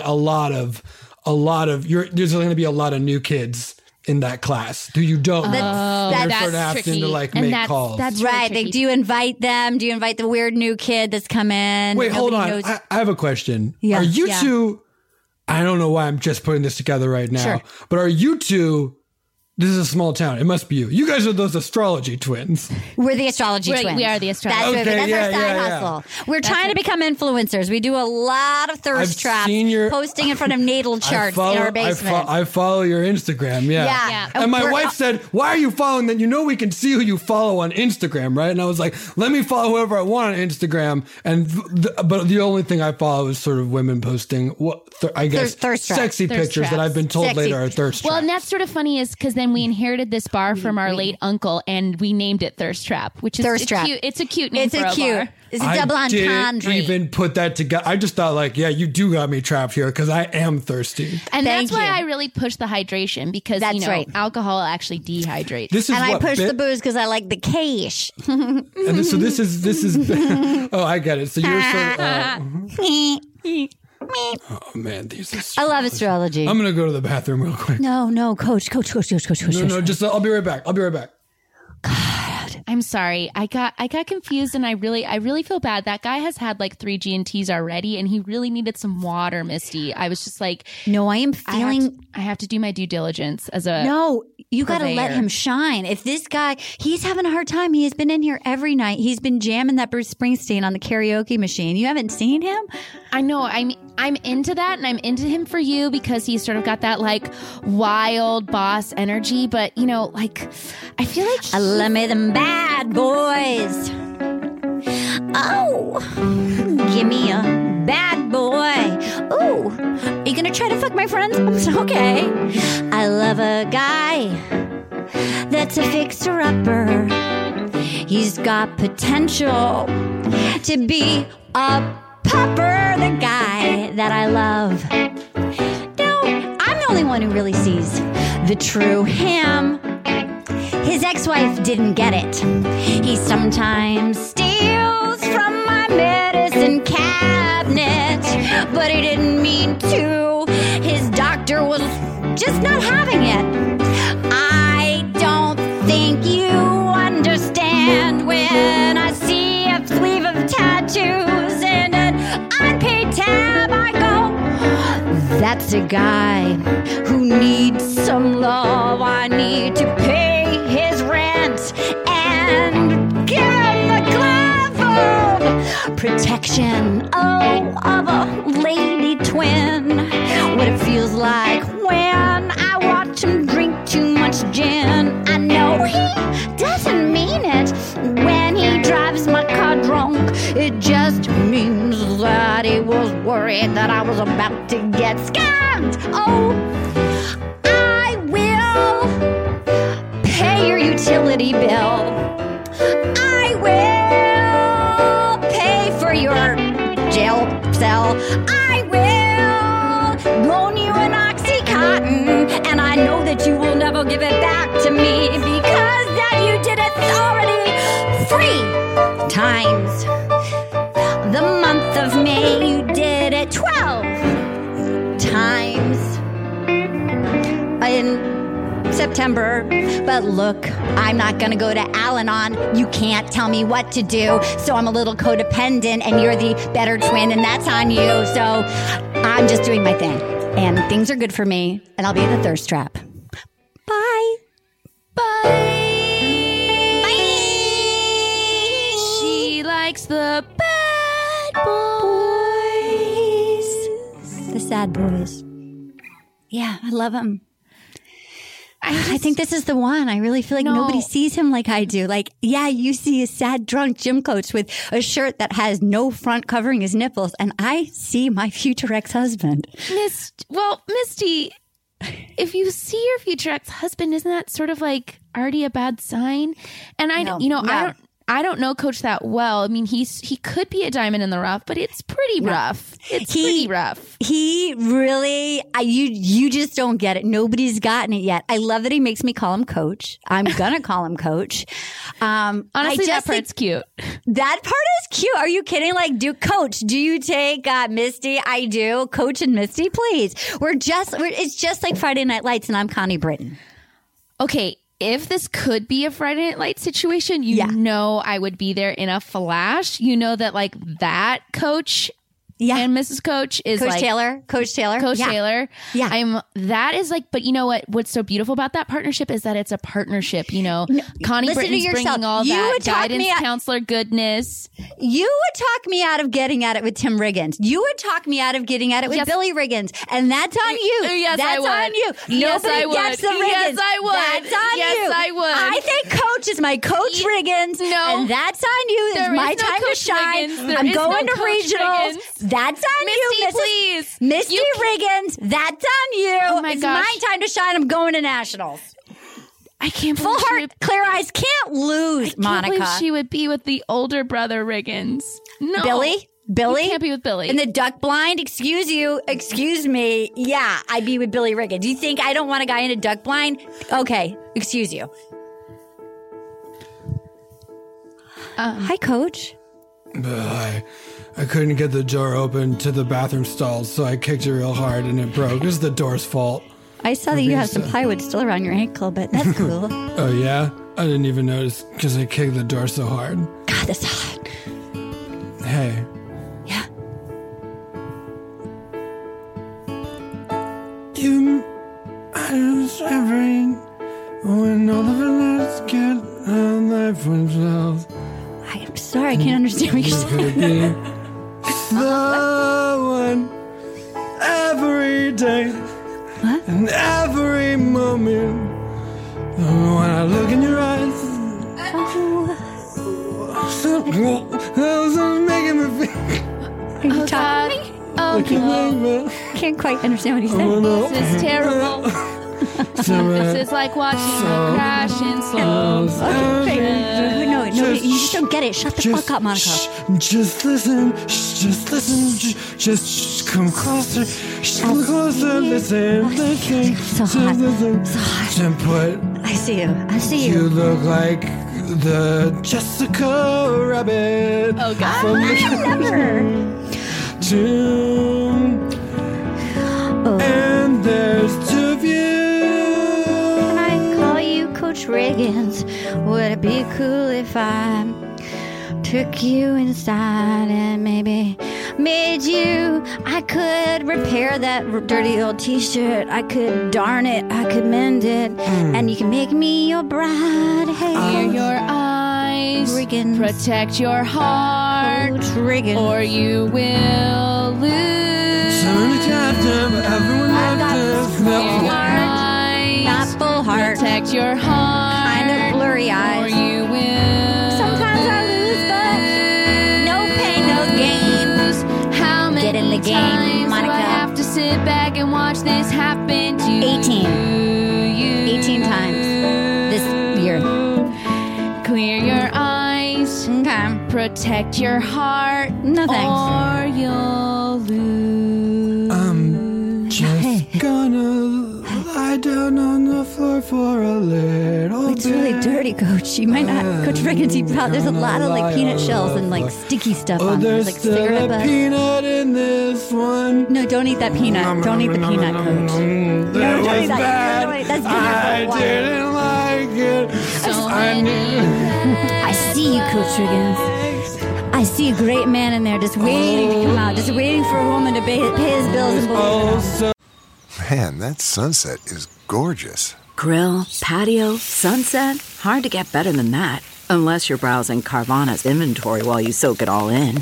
there's going to be a lot of new kids in that class who you don't know. That's tricky. To make calls. That's right. Really do you invite them? Do you invite the weird new kid that's come in? Wait, hold on. I have a question. Yeah. Are you two? I don't know why I'm just putting this together right now. Sure. But are you two? This is a small town. It must be you. You guys are those astrology twins. We're the astrology twins. We are the astrology twins. That's our side hustle. We're trying to become influencers. We do a lot of thirst traps, posting in front of natal charts in our basement. I follow your Instagram, yeah. And my wife said, why are you following that? You know we can see who you follow on Instagram, right? And I was like, let me follow whoever I want on Instagram. But the only thing I follow is sort of women posting, sexy pictures that I've been told later are thirst traps. Well, and that's sort of funny is because then we inherited this bar from our late uncle and we named it Thirst Trap, which is cute. It's a cute name for a bar. It's a double entendre. I didn't even put that together. I just thought you do got me trapped here because I am thirsty. And that's why I really push the hydration because, alcohol actually dehydrates. I push the booze because I like the cash. And this is, oh, I get it. So you're sort of, oh man, I love astrology. I'm gonna go to the bathroom real quick. No, coach. No, just I'll be right back. God, I'm sorry. I got confused, and I really feel bad. That guy has had like 3 G&Ts already, and he really needed some water, Misty. I was just like, no, I am feeling. I have to do my due diligence as a You got to let him shine. If this guy, he's having a hard time. He has been in here every night. He's been jamming that Bruce Springsteen on the karaoke machine. You haven't seen him? I know. I'm into that, and I'm into him for you because he's sort of got that like wild boss energy. But I feel like let me them bad boys. Oh, give me a bad boy. Ooh, are you gonna try to fuck my friends? Okay. I love a guy that's a fixer-upper. He's got potential to be a popper, the guy that I love. No, I'm the only one who really sees the true him. his ex-wife didn't get it. He sometimes steals from my medicine cabinet, but he didn't mean to. His doctor was just not having it. I don't think you understand when I see a sleeve of tattoos and an unpaid tab. I go, that's a guy who needs some love. I need to pay his rent and give him the glove of protection. Oh, of a lady twin. What it feels like when I watch him drink too much gin. I know he doesn't mean it when he drives my car drunk. It just means that he was worried that I was about to get scammed. Oh, I will pay your utility bill. I will pay for your jail cell. I will loan you an Oxycontin, and I know that you will never give it back to me because that you did it already 3 times. The month of May, you did it 12 times. In September, but look, I'm not gonna go to Al-Anon. You can't tell me what to do, so I'm a little codependent, and you're the better twin, and that's on you. So I'm just doing my thing, and things are good for me, and I'll be in the thirst trap. Bye. Bye. Bye. She likes the bad boys. The sad boys. Yeah, I love him. I think this is the one. I really feel like nobody sees him like I do. Like, yeah, you see a sad, drunk gym coach with a shirt that has no front covering his nipples, and I see my future ex-husband. Misty, if you see your future ex-husband, isn't that sort of like already a bad sign? And I don't know Coach that well. I mean, he could be a diamond in the rough, but it's pretty rough. It's pretty rough. He really, you just don't get it. Nobody's gotten it yet. I love that he makes me call him Coach. I'm gonna call him Coach. Honestly, that part's cute. That part is cute. Are you kidding? Like, Coach, do you take Misty? I do. Coach and Misty, please. It's just like Friday Night Lights, and I'm Connie Britton. Okay. If this could be a Friday Night Lights situation, you know I would be there in a flash. You know that like that Coach and Mrs. Coach is Coach like Taylor. Coach Taylor. Yeah. That is like, but you know what? What's so beautiful about that partnership is that it's a partnership. You know, Connie Britton's bringing all that guidance, counselor goodness. You would talk me out of getting at it with Tim Riggins. You would talk me out of getting at it with Billy Riggins. And that's on you. Yes, that's I would. on you. Yes, Nobody I would. gets the Riggins. Yes, I would. That's on yes, you. Yes, I would. I think Coach is my Coach Riggins. No. And that's on you. It's my time to shine. I'm going to regionals. That's on you. Misty, please. Misty Riggins, that's on you. Oh my it's gosh. my time to shine. I'm going to nationals. I can't Full believe heart, clear eyes, can't lose, Monica. I can't believe she would be with the older brother Riggins. No. Billy? You can't be with Billy. In the duck blind? Excuse me. Yeah, I'd be with Billy Riggins. Do you think I don't want a guy in a duck blind? Okay, excuse you. Hi, Coach. I couldn't get the door open to the bathroom stalls, so I kicked it real hard and it broke. It was the door's fault. I saw that you have some plywood still around your ankle, but that's cool. Oh, yeah? I didn't even notice because I kicked the door so hard. God, that's hot. Hey. Yeah. I was shivering when all the villains get on life themselves. I'm sorry, I can't understand what you're saying. The one every day and every moment. When I look in your eyes, making me feel. Are you talking to me? Oh, no. Can't quite understand what he's saying. This is terrible. This is like watching a crash in slow motion. No, you just don't get it. Shut the fuck up, Monica. Just listen. Just come closer. Come closer. Listen. So hot. So hot. And put I see you. I see You you. look like the Jessica Rabbit. Oh, God. From Never. the tomb. Oh. And there's two of you. Can I call you Coach Riggins? Would it be cool if I took you inside and maybe made you? I could repair that dirty old t-shirt. I could darn it. I could mend it. And you can make me your bride. Hey, Clear your eyes. Riggins. Protect your heart. Coach Riggins. Or you will lose. Everyone I've got this Clear full your heart. eyes. Not full heart. Protect your heart. Kind of blurry Or eyes. you will. Sometimes I lose, but no pain, no gain. How many Get in the game, times Monica. do I have to sit back and watch this happen to 18. you? 18 times this year. Clear your eyes. Okay. Protect your heart. No thanks. Or you'll lose. I'm just gonna lie down on the floor for a little It's really bit. dirty, Coach. You might not, Coach Riggins. There's a lot of like peanut shells and like sticky stuff Oh, on there. there's There's like still cigarette a butts. peanut in this one. No, don't eat that peanut. Don't eat the peanut, Coach. That don't was eat that. bad. Don't eat- that's I different. didn't like it. I knew. I see you, Coach Riggins. I see a great man in there just waiting to come out, just waiting for a woman to pay his bills and Oh, believe so Man, that sunset is gorgeous. Grill, patio, sunset. Hard to get better than that. Unless you're browsing Carvana's inventory while you soak it all in.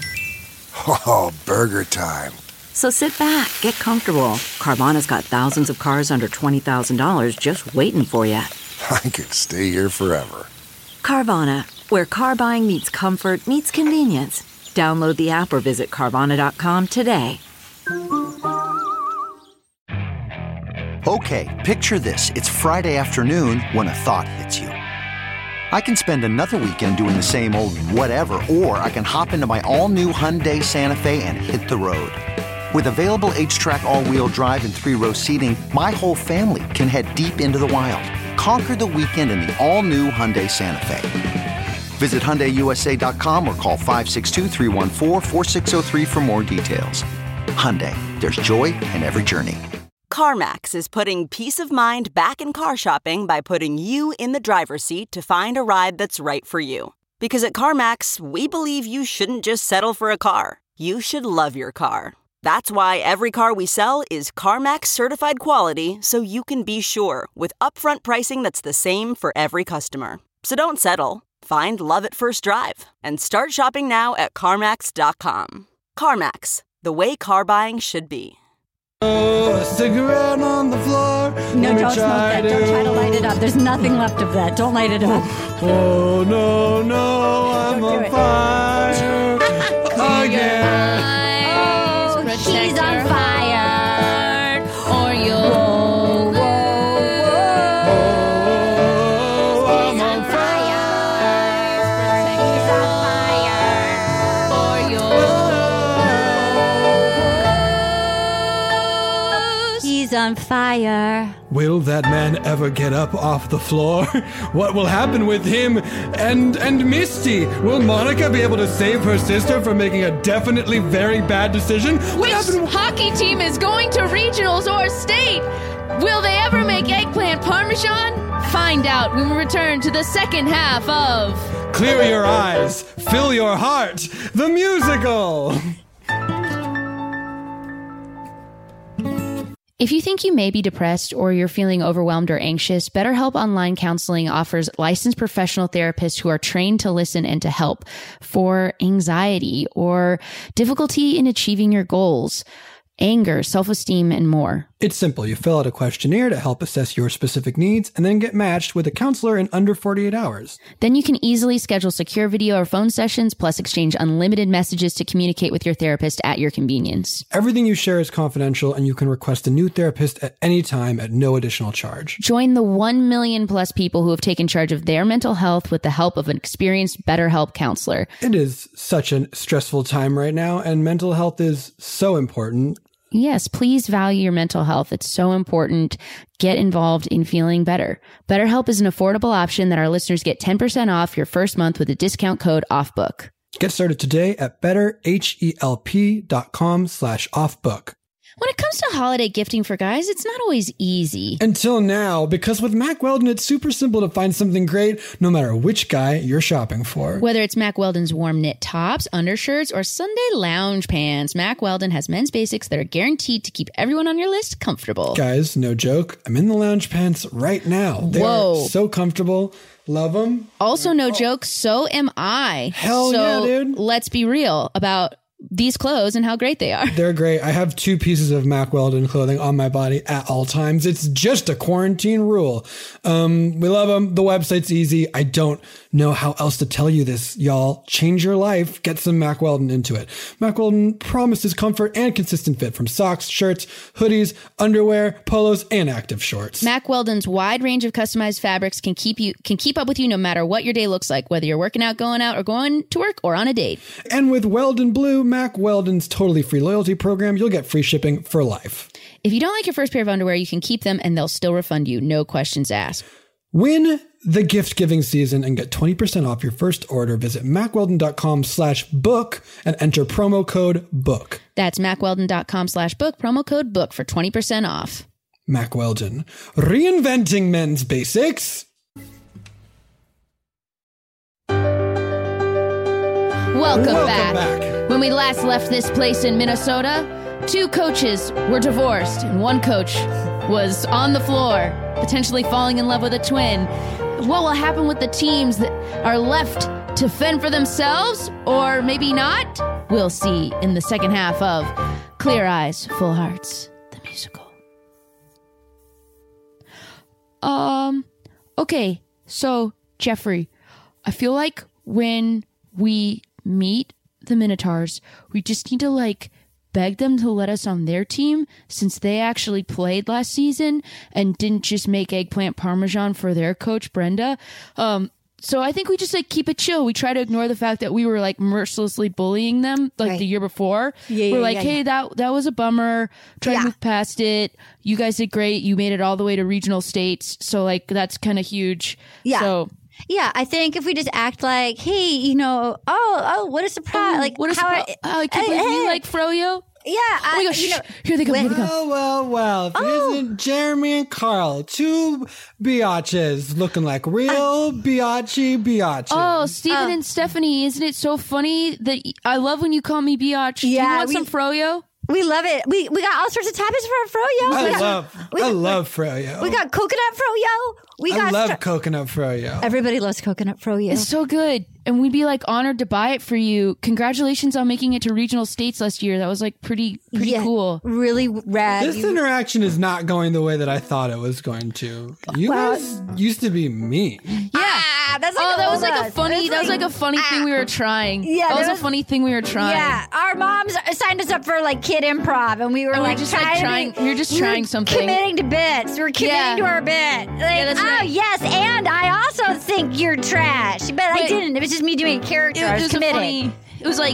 Oh, burger time. So sit back, get comfortable. Carvana's got thousands of cars under $20,000 just waiting for you. I could stay here forever. Carvana, where car buying meets comfort meets convenience. Download the app or visit Carvana.com today. Okay, picture this. It's Friday afternoon when a thought hits you. I can spend another weekend doing the same old whatever, or I can hop into my all-new Hyundai Santa Fe and hit the road. With available H-Track all-wheel drive and 3-row seating, my whole family can head deep into the wild. Conquer the weekend in the all-new Hyundai Santa Fe. Visit HyundaiUSA.com or call 562-314-4603 for more details. Hyundai, there's joy in every journey. CarMax is putting peace of mind back in car shopping by putting you in the driver's seat to find a ride that's right for you. Because at CarMax, we believe you shouldn't just settle for a car. You should love your car. That's why every car we sell is CarMax certified quality, so you can be sure with upfront pricing that's the same for every customer. So don't settle. Find love at first drive and start shopping now at CarMax.com. CarMax, the way car buying should be. a cigarette on the floor. No, Let me don't smoke that. Don't try to light it up. There's nothing left of that. Don't light it up. Oh, no, I'm Don't do on it. fire again. Oh, he's on fire. Or you'll lose. Oh, I'm on Or you'll He's on fire. Will that man ever get up off the floor? What will happen with him and Misty? Will Monica be able to save her sister from making a definitely very bad decision? What Which happened? hockey team is going to regionals or state? Will they ever make eggplant parmesan? Find out when we return to the second half of Clear your eyes, fill your heart, the musical. If you think you may be depressed or you're feeling overwhelmed or anxious, BetterHelp Online Counseling offers licensed professional therapists who are trained to listen and to help for anxiety or difficulty in achieving your goals, anger, self-esteem, and more. It's simple. You fill out a questionnaire to help assess your specific needs and then get matched with a counselor in under 48 hours. Then you can easily schedule secure video or phone sessions, plus exchange unlimited messages to communicate with your therapist at your convenience. Everything you share is confidential, and you can request a new therapist at any time at no additional charge. Join the 1 million plus people who have taken charge of their mental health with the help of an experienced BetterHelp counselor. It is such a stressful time right now, and mental health is so important. Yes, please value your mental health. It's so important. Get involved in feeling better. BetterHelp is an affordable option that our listeners get 10% off your first month with a discount code OFFBOOK. Get started today at betterhelp.com/offbook. When it comes to holiday gifting for guys, it's not always easy. Until now, because with Mack Weldon, it's super simple to find something great no matter which guy you're shopping for. Whether it's Mack Weldon's warm knit tops, undershirts, or Sunday lounge pants, Mack Weldon has men's basics that are guaranteed to keep everyone on your list comfortable. Guys, no joke. I'm in the lounge pants right now. They're so comfortable. Love them. Also, no joke, so am I. Hell yeah, dude. Let's be real about these clothes and how great they are. They're great. I have 2 pieces of Mack Weldon clothing on my body at all times. It's just a quarantine rule. We love them. The website's easy. I don't know how else to tell you this, y'all. Change your life. Get some Mack Weldon into it. Mack Weldon promises comfort and consistent fit from socks, shirts, hoodies, underwear, polos, and active shorts. Mack Weldon's wide range of customized fabrics can keep up with you no matter what your day looks like, whether you're working out, going out, or going to work, or on a date. And with Weldon Blue, Mack Weldon's totally free loyalty program, you'll get free shipping for life. If you don't like your first pair of underwear, you can keep them and they'll still refund you. No questions asked. Win the gift giving season and get 20% off your first order. Visit MackWeldon.com/book and enter promo code BOOK. That's MackWeldon.com/book, promo code BOOK for 20% off. Mack Weldon, reinventing men's basics. Welcome back. When we last left this place in Minnesota, 2 coaches were divorced and 1 coach was on the floor, potentially falling in love with a twin. What will happen with the teams that are left to fend for themselves, or maybe not? We'll see in the second half of Clear Eyes, Full Hearts, the musical. Okay, so Jeffrey, I feel like when we meet the Minotaurs, we just need to beg them to let us on their team, since they actually played last season and didn't just make eggplant parmesan for their coach Brenda. So I think we just keep it chill. We try to ignore the fact that we were mercilessly bullying them the year before. We're hey, that was a bummer. Try to move past it. You guys did great. You made it all the way to regional states. So that's kind of huge. Yeah. So yeah, I think if we just act like, hey, what a surprise! What a surprise! I can't believe you like Froyo. Yeah. Oh my gosh! Here they come. Here they come. Well. If it isn't Jeremy and Carl, 2 biatches looking like real biatches. Oh, Steven and Stephanie, isn't it so funny that I love when you call me biatch? Do you want some Froyo? We love it. We got all sorts of toppings for Froyo. I love Froyo. We got coconut Froyo. I love coconut Froyo. Everybody loves coconut Froyo. It's so good. And we'd be honored to buy it for you. Congratulations on making it to regional states last year. That was pretty cool. Really rad. This interaction is not going the way that I thought it was going to. You guys used to be mean. Yeah. That's that was a funny thing we were trying. Yeah, that was a funny thing we were trying. Yeah, our moms signed us up for kid improv, and we were just trying. We were just trying something. Committing to bits. We were committing to our bit. That's right. Yes, and I also think you're trash, but I didn't. It was just me doing a character. I was committed. It was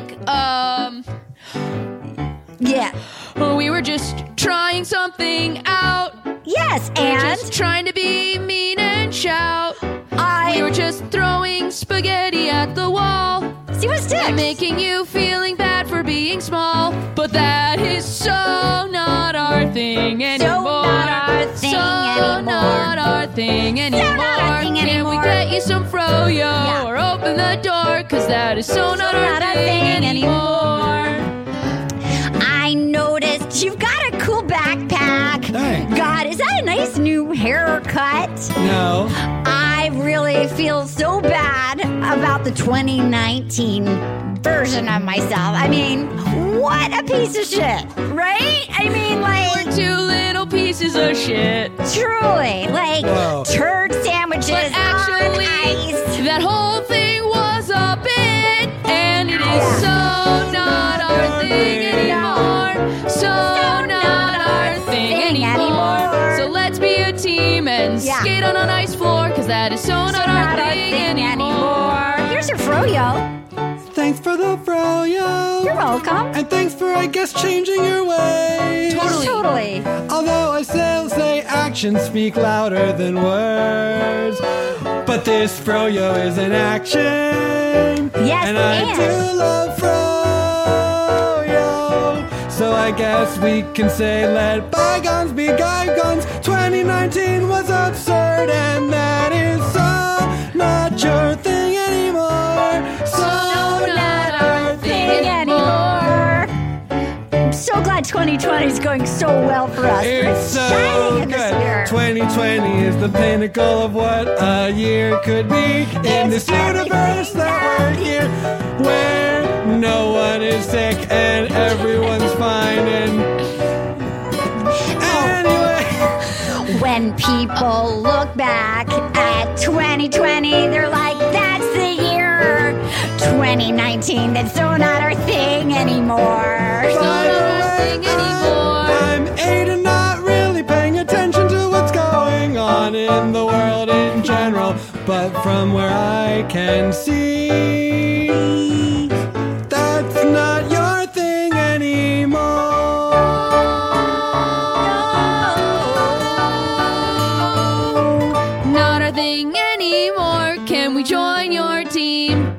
yeah. Well, we were just trying something out. Yes, we were just trying to be mean and shout. We were just throwing spaghetti at the wall. See what sticks. And making you feeling bad for being small. But that is so not our thing anymore. So not our thing anymore. Not our thing anymore. Can we get you some Froyo or open the door? Cause that is so not our thing anymore. I noticed you've got a cool backpack. Thanks. God, is that a nice new haircut? No. I really feel so bad about the 2019 version of myself. I mean, what a piece of shit, right? I mean, we're 2 little pieces of shit. Truly, turd sandwiches but actually, on ice. That whole thing was a bit, and it is so not our thing anymore. So not our thing anymore. So let's be a team and skate on a nice floor, cause that is so not our thing anymore. Here's your Froyo. Thanks for the Froyo. You're welcome. And thanks for, I guess, changing your ways. Totally. Although I still say actions speak louder than words. But this froyo is an action. Yes, and I do love froyo. So I guess we can say let bygones be bygones. 2019 was absurd, and that is so not your thing anymore. So not our thing anymore. I'm so glad 2020 is going so well for us. It's so shining good. this year. 2020 is the pinnacle of what a year could be. In this universe that we're here, where no one is sick and everyone's fine. And anyway, when people look back at 2020, they're like, that's the year. 2019, that's so not our thing anymore. So not our thing anymore. I'm 8 and not really paying attention to what's going on in the world in general. But from where I can see, that's not your thing anymore. Not our thing anymore. Can we join your team?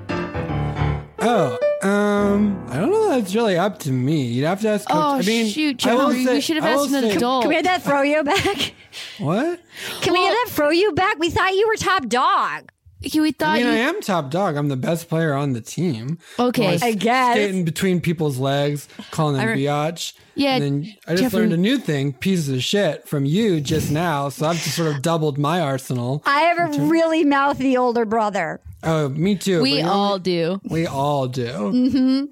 Oh, I don't know. That's really up to me. You'd have to ask. Oh, I mean, shoot, I will Jeffrey. say- We should have I will asked an say- adult. Can we have that froyo back? What? Can we have that froyo back? We thought you were top dog. We thought I mean, you... I am top dog. I'm the best player on the team. Okay. Well, I guess. Skating between people's legs, calling them biatch. Yeah, And then I just Jeffrey- learned a new thing, pieces of shit, from you just now. So I've just sort of doubled my arsenal. I have a really mouthy older brother. Oh, me too. We but you know all what? do. We all do. Mm-hmm.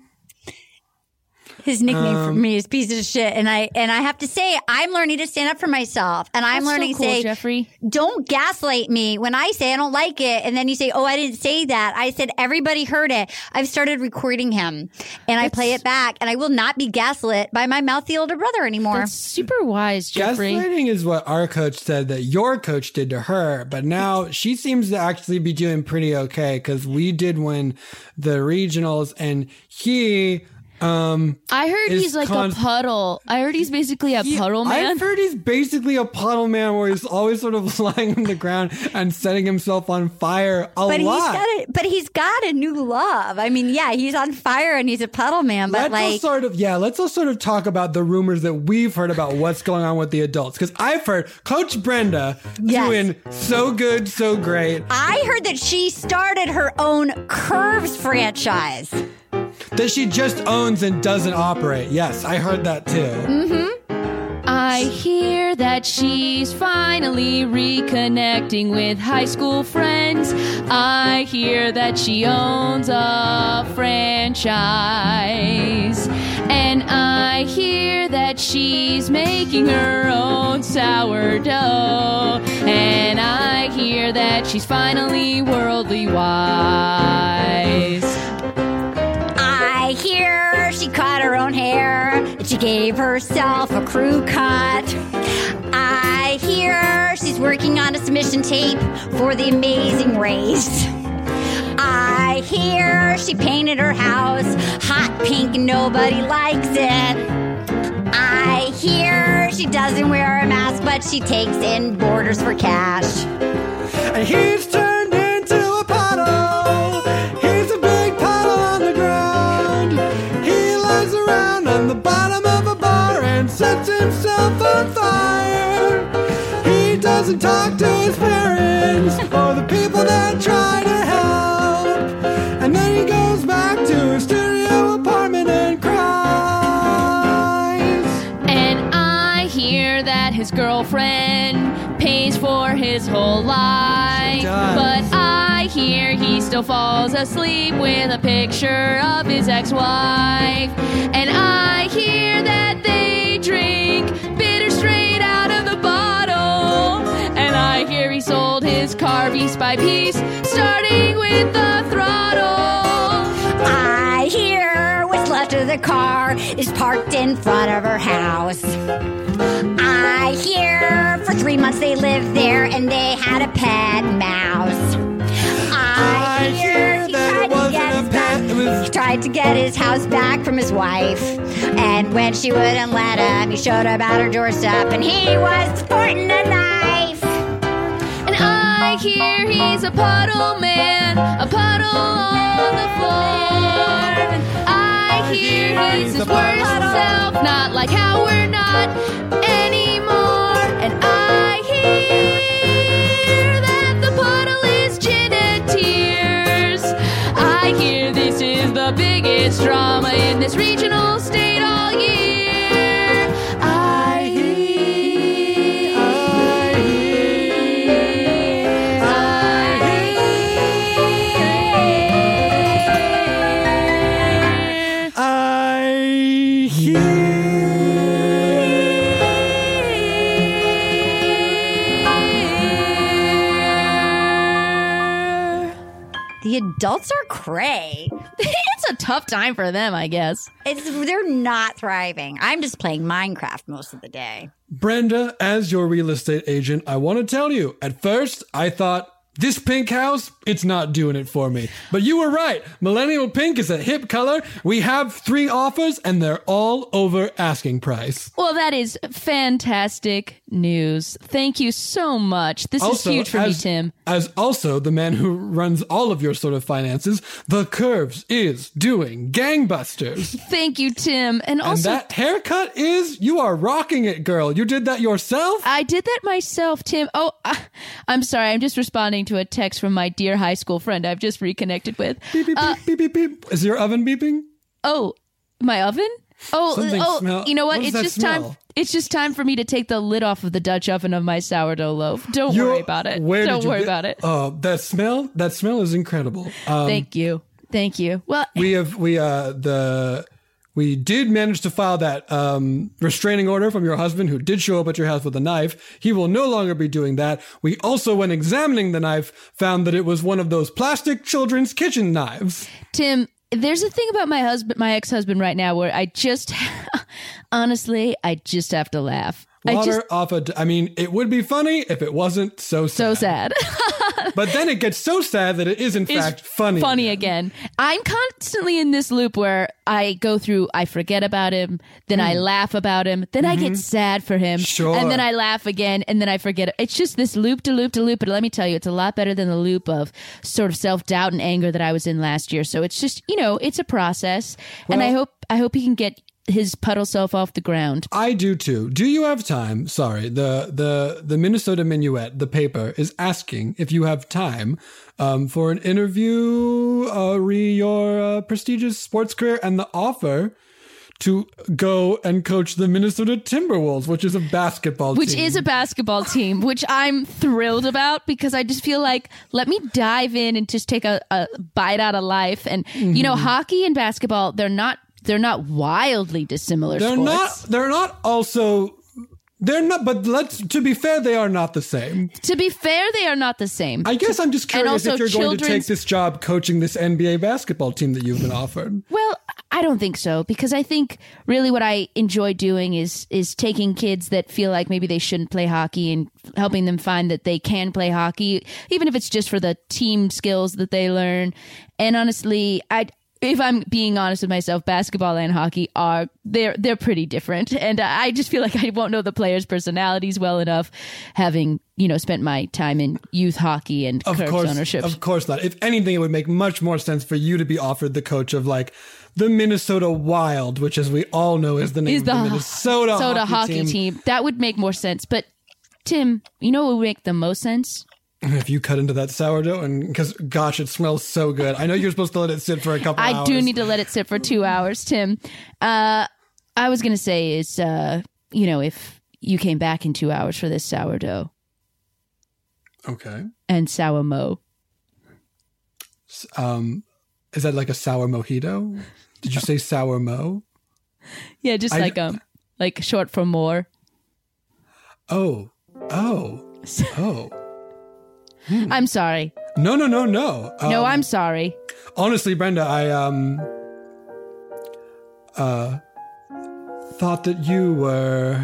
His nickname for me is piece of shit, and I have to say I'm learning to stand up for myself, and I'm That's learning so cool, to say, Jeffrey. don't gaslight me when I say I don't like it, and then you say, oh, I didn't say that. I said everybody heard it. I've started recording him, and I play it back, and I will not be gaslit by my mouthy older brother anymore. That's super wise, Jeffrey. Gaslighting is what our coach said that your coach did to her, but now she seems to actually be doing pretty okay because we did win the regionals, and he. I heard he's like a puddle. I heard he's basically a puddle man. I've heard he's basically a puddle man where he's always sort of lying on the ground and setting himself on fire a lot. He's got a new love. I mean, yeah, he's on fire and he's a puddle man, but let's all sort of talk about the rumors that we've heard about what's going on with the adults. Because I've heard Coach Brenda doing so good, so great. I heard that she started her own Curves franchise. That she just owns and doesn't operate. Yes, I heard that too. Mm-hmm. I hear that she's finally reconnecting with high school friends. I hear that she owns a franchise. And I hear that she's making her own sourdough. And I hear that she's finally worldly wise. I hear she cut her own hair and she gave herself a crew cut. I hear she's working on a submission tape for The Amazing Race. I hear she painted her house hot pink and nobody likes it. I hear she doesn't wear a mask but she takes in borders for cash. And he's turned into a puddle. He's a big puddle on the ground. He lies around on the bottom of a bar and sets himself on fire. He doesn't talk to his parents or the people that try to help. And then he goes back to his studio apartment and cries. And I hear that his girlfriend pays for his whole life. But I hear he still falls asleep with a picture of his ex-wife. And I hear that they drink bitter straight out of the bottle. And I hear he sold his car piece by piece, starting with the throttle. I hear what's left of the car is parked in front of her house. I hear for 3 months they lived there and they had a pet mouse. I hear that it wasn't a pet, it was is. He tried to get his house back from his wife. And when she wouldn't let him, he showed up at her doorstep and he was sporting a knife. And I hear he's a puddle man, a puddle on the floor. And I hear he's his worst self, not like how we're not anymore. And I hear that the puddle is gin and tears. I hear this is the biggest drama in this regional state all year. I hear, I hear, I The adults are cray. It's a tough time for them, I guess. They're not thriving. I'm just playing Minecraft most of the day. Brenda, as your real estate agent, I want to tell you, at first, I thought, this pink house, it's not doing it for me. But you were right. Millennial pink is a hip color. We have 3 offers, and they're all over asking price. Well, that is fantastic news. Thank you so much. This is huge for me, Tim. As also the man who runs all of your sort of finances, The Curves is doing gangbusters. Thank you, Tim. And also, that haircut you are rocking it, girl. You did that yourself? I did that myself, Tim. Oh, I'm sorry. I'm just responding to a text from my dear high school friend I've just reconnected with. Beep, beep, beep, beep, beep, beep. Is your oven beeping? Oh, my oven? Oh, smell. You know what? What does It's that just smell? time. It's just time for me to take the lid off of the Dutch oven of my sourdough loaf. Don't worry about it. Don't worry about it. Oh, that smell is incredible. Thank you. Well, we did manage to file that restraining order from your husband who did show up at your house with a knife. He will no longer be doing that. We also, when examining the knife, found that it was one of those plastic children's kitchen knives. Tim, there's a thing about my ex-husband right now where I just, honestly, I just have to laugh. It would be funny if it wasn't so sad. So sad. But then it gets so sad that it is, in fact, funny. Funny again. I'm constantly in this loop where I go through, I forget about him, then I laugh about him, then I get sad for him, and then I laugh again, and then I forget it. It's just this loop to loop to loop. But let me tell you, it's a lot better than the loop of sort of self-doubt and anger that I was in last year. So it's just, it's a process. And I hope he can get his puddle self off the ground. I do too. Do you have time? Sorry, the Minnesota Minuet, the paper, is asking if you have time for an interview your prestigious sports career and the offer to go and coach the Minnesota Timberwolves, which is a basketball team. Which is a basketball team, which I'm thrilled about because I just feel like, let me dive in and just take a bite out of life. And, hockey and basketball, they're not wildly dissimilar sports. To be fair, they are not the same. To be fair, they are not the same. I guess I'm just curious if you're going to take children's- this job coaching this NBA basketball team that you've been offered. Well, I don't think so, because I think really what I enjoy doing is taking kids that feel like maybe they shouldn't play hockey and helping them find that they can play hockey, even if it's just for the team skills that they learn. And honestly, if I'm being honest with myself, basketball and hockey they're pretty different. And I just feel like I won't know the players' personalities well enough, having, spent my time in youth hockey and Curves ownership. Of course not. If anything, it would make much more sense for you to be offered the coach of the Minnesota Wild, which, as we all know, is the name of the Minnesota hockey team. That would make more sense. But Tim, what would make the most sense? If you cut into that sourdough, and because, gosh, it smells so good. I know you're supposed to let it sit for a couple hours. I do need to let it sit for 2 hours, Tim. I was going to say is, if you came back in 2 hours for this sourdough. Okay. And sour mo. Is that like a sour mojito? Did you say sour mo? Yeah, just like short for more. Oh. I'm sorry. No. No, I'm sorry. Honestly, Brenda, I thought that you were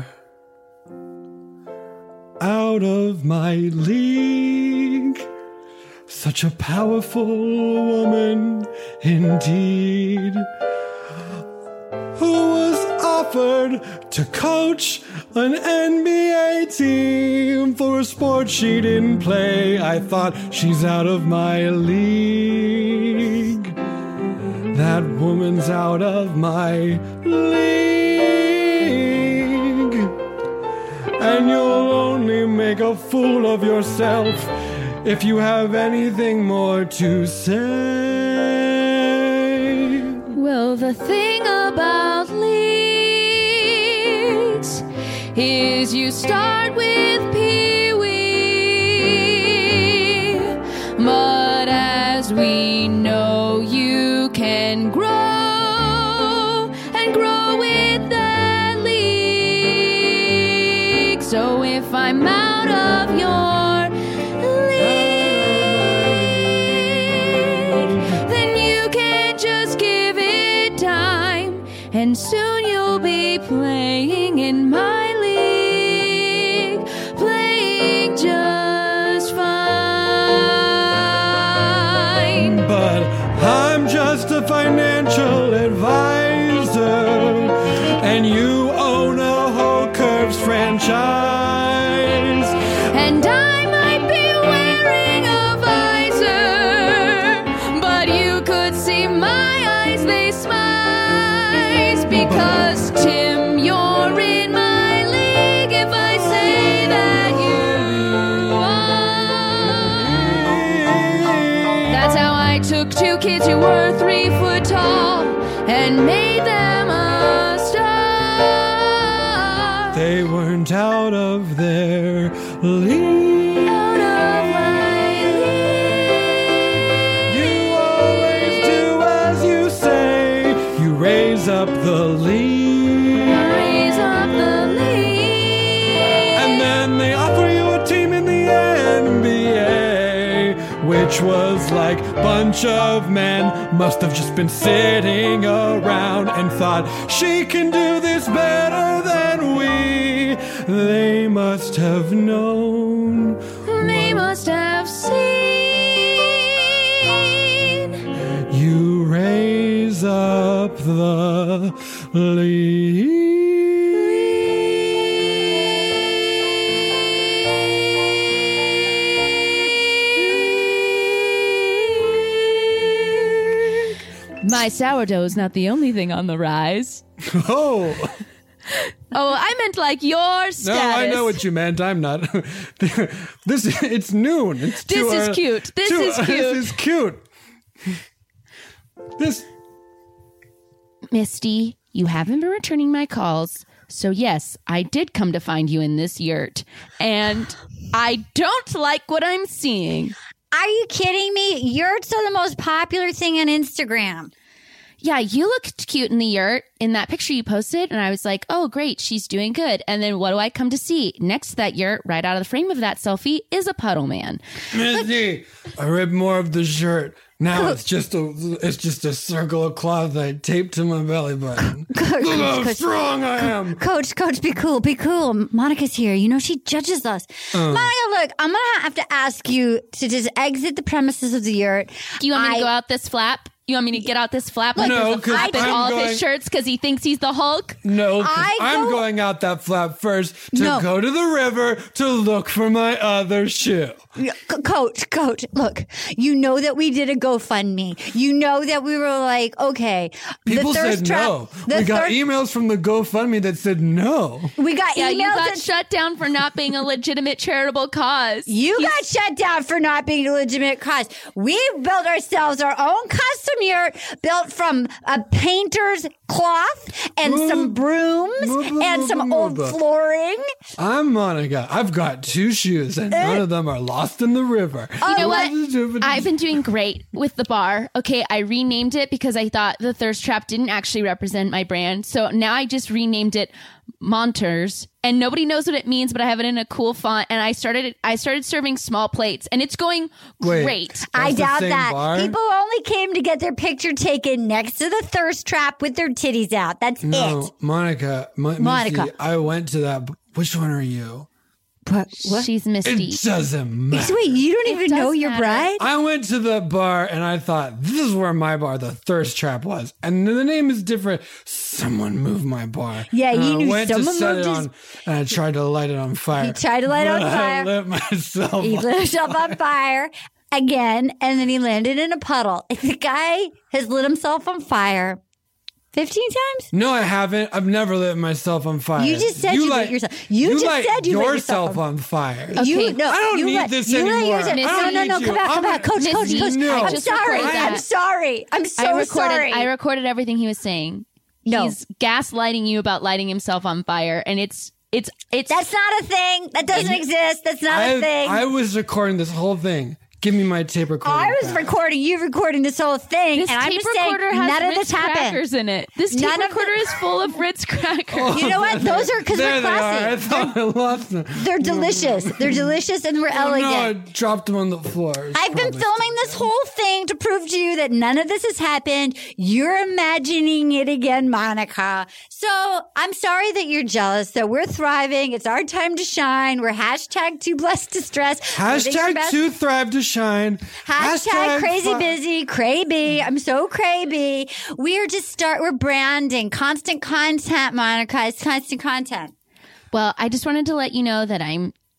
out of my league. such a powerful woman indeed, who was offered to coach an NBA team for a sport she didn't play. I thought, she's out of my league. That woman's out of my league. And you'll only make a fool of yourself if you have anything more to say. Well, the thing about leagues is you start with Pee-wee, but as we know, you can grow and grow with that league. So if I'm out of your league, then you can just give it time, and soon you'll be playing in my league, playing just fine. But I'm just a financial advisor, and you own a whole Curves franchise. And I might be wearing a visor, but you could see my eyes, they smize, because Tim, you're in my league if I say that you are. That's how I took two kids who were 3 foot tall and made them a star. They weren't out of their league. Out of my league. You always do as you say. You raise up the league. Raise up the league. And then they offer you a team in the NBA, which was like bunch of men must have just been sitting around and thought, she can do this better than we. They must have known. They must have seen. You raise up the league. My sourdough is not the only thing on the rise. Oh. Oh, I meant like your status. No, I know what you meant. I'm not. It's noon. It's This is cute. This is cute. This is cute. This. Misty, you haven't been returning my calls. So yes, I did come to find you in this yurt. And I don't like what I'm seeing. Are you kidding me? Yurts are the most popular thing on Instagram. Yeah, you looked cute in the yurt in that picture you posted. And I was like, oh, great, she's doing good. And then what do I come to see? Next to that yurt, right out of the frame of that selfie, is a puddle man. Misty, I ripped more of the shirt. Now it's just a circle of cloth I taped to my belly button. Coach, Look how Coach, strong I am. Coach, be cool. Monica's here. You know, she judges us. Monica, look, I'm going to have to ask you to just exit the premises of the yurt. Do you want me to go out this flap? You want me to get out this flap like No, there's a flap in I'm all of going- his shirts because he thinks he's the Hulk? No, 'cause I'm going out that flap first to go to the river to look for my other shoe. Coach, look, you know that we did a GoFundMe. You know that we were like, okay. People said no. We got emails from the GoFundMe that said no. We got Yeah, emails you got that shut down for not being a legitimate charitable cause. You got shut down for not being a legitimate cause. We built ourselves our own custom yurt built from a painter's cloth and some brooms and some old flooring. I'm Monica. I've got 2 shoes and none of them are lost in the river. You know what? I've been doing great with the bar. Okay, I renamed it because I thought the thirst trap didn't actually represent my brand. So now I just renamed it Monters, and nobody knows what it means, but I have it in a cool font. And I started serving small plates, and it's going great. I the doubt same that. bar? People only came to get their picture taken next to the thirst trap with their titties out. That's No, it. Monica. Monica. Misty, I went to that. Which one are you? What? She's Misty. It doesn't matter. Wait, you don't even know does your matter. bride? I went to the bar and I thought, this is where my bar, the Thirst Trap, was. And the name is different. Someone moved my bar. Yeah, And you I knew went to someone set moved it his- on, and I tried to light it on fire. He tried to light it on But fire. I lit myself He on lit himself on fire again, and then he landed in a puddle. The guy has lit himself on fire 15 times? No, I haven't. I've never lit myself on fire. You just said you lit yourself. You just light said you lit yourself yourself on fire. You, no, I don't you need let- this you let anymore. yourself- I don't no, need no, you. come back. Coach, Missy, No. I I'm just sorry. recorded that. I'm sorry. I'm so I sorry. recorded everything he was saying. No. He's gaslighting you about lighting himself on fire, and it's That's not a thing. That doesn't exist. That's not a thing. I was recording this whole thing. Give me my tape recorder. I was back. recording you recording this whole thing, This and I'm tape just saying recorder has none of Ritz this happened. crackers in it. This tape None of the- recorder is full of Ritz crackers. You know what? Those are because There we're they are. I classy. thought I lost them. They're delicious. They're delicious and we're Oh, no, I elegant. dropped them on the floor. It's I've been probably filming this whole thing to prove to you that none of this has happened. You're imagining it again, Monica. So I'm sorry that you're jealous that we're thriving. It's our time to shine. We're hashtag too blessed to stress. Living your Hashtag best- to thrive to shine. Hashtag crazy fi- busy, crayby. I'm so crayby. We're branding. Constant content, Monica. It's constant content. Well, I just wanted to let you know that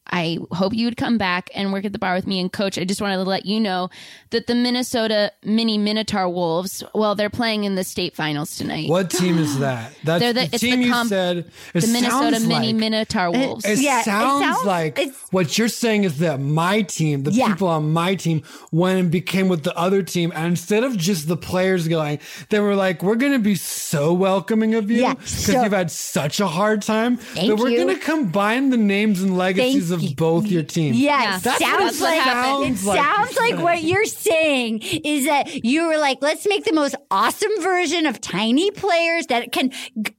I hope you would come back and work at the bar with me and coach. I just wanted to let you know that the Minnesota Mini Minotaur Wolves, well, they're playing in the state finals tonight. What team is that? That's They're the it's team you comp- said. It the Minnesota sounds Mini like- Minotaur Wolves. It Yeah, it sounds sounds- like it's- what you're saying is that my team, the Yeah. people on my team, went and became with the other team. And instead of just the players going, they were like, we're going to be so welcoming of you Yeah, because so- you've had such a hard time Thank that we're you. going to combine the names and legacies Thank of you. both your teams. Yes, That's sounds what it like sounds like. sounds like what you're saying is that you were like, let's make the most awesome version of tiny players that can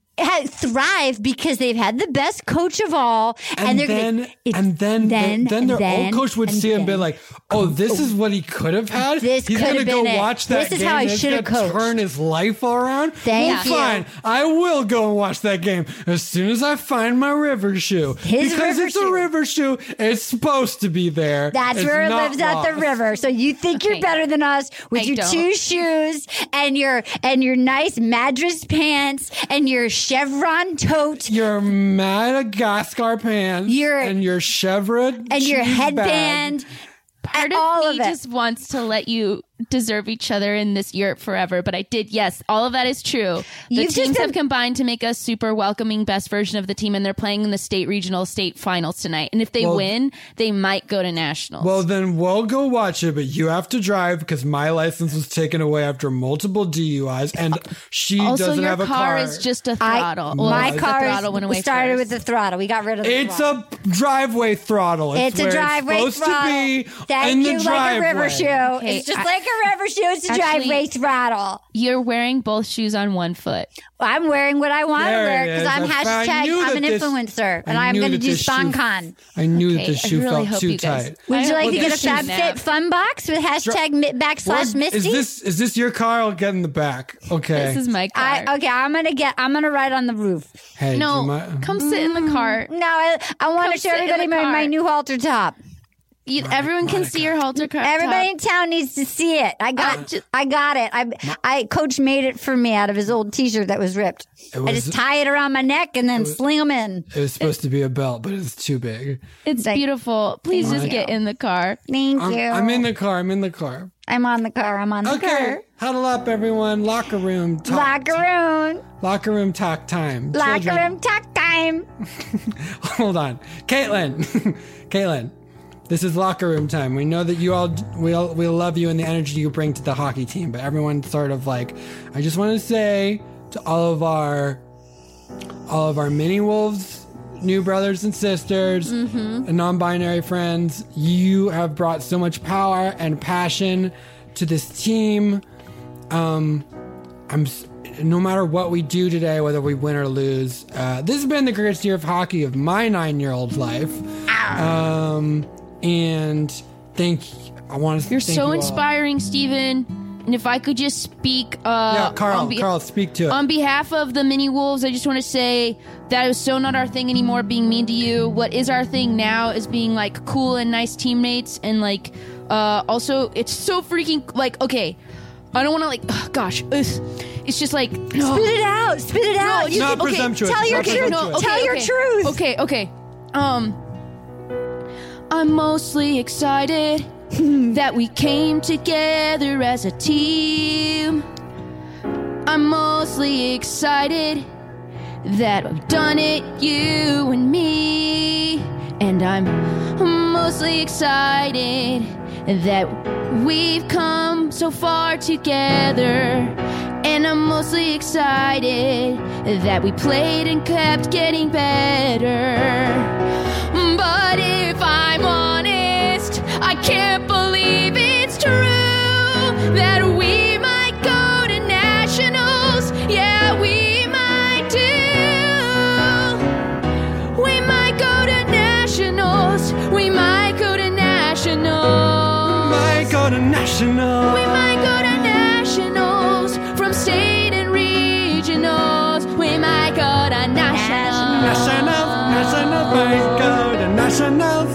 thrive because they've had the best coach of all, and they're then gonna, their old coach would see it and be like, "Oh, this is what he could have had. This He's could gonna have go been it. watch that This is game. how I and it's should have gonna coached." Turn his life all around. Thank you. Fine, I will go and watch that game as soon as I find my river shoe. His because river it's a shoe. river shoe. It's supposed to be there. That's It's where it not lives at the lost. river. So you think you're Okay. better than us with I your don't. 2 shoes and your nice Madras pants and your chevron tote Your Madagascar pants, Your- and your chevron, and your cheese headband. Part and of all me of it. just wants to let you deserve each other in this Europe forever, but I did. Yes, all of that is true. The You've just teams been- have combined to make a super welcoming best version of the team, and they're playing in the state regional state finals tonight. And if they Well- win, they might go to nationals. Well, then we'll go watch it, but you have to drive because my license was taken away after multiple DUIs, and she also, doesn't your have a car. is just a throttle. My the car throttle went away started first. with the throttle. We got rid of the It's throttle. a driveway throttle. It's a where driveway it's supposed throttle. to be Thank in the you, driveway. like a river shoe. Okay, It's just like a river shoe. It's a Actually- driveway throttle. You're wearing both shoes on one foot. I'm wearing what I want to There wear it because is. I'm I hashtag. knew I'm that an this- influencer, and I I'm knew going to that do this shoe- SponCon. I knew that Okay, this I shoe really felt hope too you guys- tight. Would you I like will to get a shoe nap. FabFit box with hashtag backslash Misty? Is this your car? I'll get in the back. Okay. This is my car. I'm gonna ride on the roof. Hey, do no, my- come sit in the car. No, I want Come to show sit in everybody the my car. new halter top. Everyone can see your halter top. Everybody in town needs to see it. I got it. I Coach made it for me out of his old T-shirt that was ripped. I was- just tie it around my neck and then sling them in. It was supposed to be a belt, but it's too big. It's Thank- beautiful. Please Thank just you. get in the car. Thank you. I'm in the car. I'm in the car. I'm on the car. I'm on the Okay. car. Huddle up, everyone. Locker room talk. Locker room talk time. talk Children. time. Hold on. Caitlin. Caitlin. This is locker room time. We know that we love you and the energy you bring to the hockey team, but everyone sort of like, I just want to say to all of our mini wolves, new brothers and sisters, and non-binary friends, you have brought so much power and passion to this team. No matter what we do today, whether we win or lose, this has been the greatest year of hockey of my 9-year-old life. And I want to. You're thank so you all. inspiring, Steven. And if I could just speak... Carl, speak to it. On behalf of the Mini Wolves, I just want to say that is so not our thing anymore, being mean to you. What is our thing now is being, like, cool and nice teammates. And, like, also, it's so freaking... Like, okay, I don't want to, like... Oh, gosh. It's just like... Spit it out. Spit it out. It's not presumptuous. Tell your truth. Tell your truth. Okay. I'm mostly excited that we came together as a team. I'm mostly excited that we've done it, you and me. And I'm mostly excited that we've come so far together. And I'm mostly excited that we played and kept getting better. But if I'm honest, I can't believe it's true that we might go to nationals. Yeah, we might do. We might go to nationals. We might go to nationals. Might go to nationals. We might go to nationals. From state and regionals. We might go to nationals. Nationals, might go to nationals.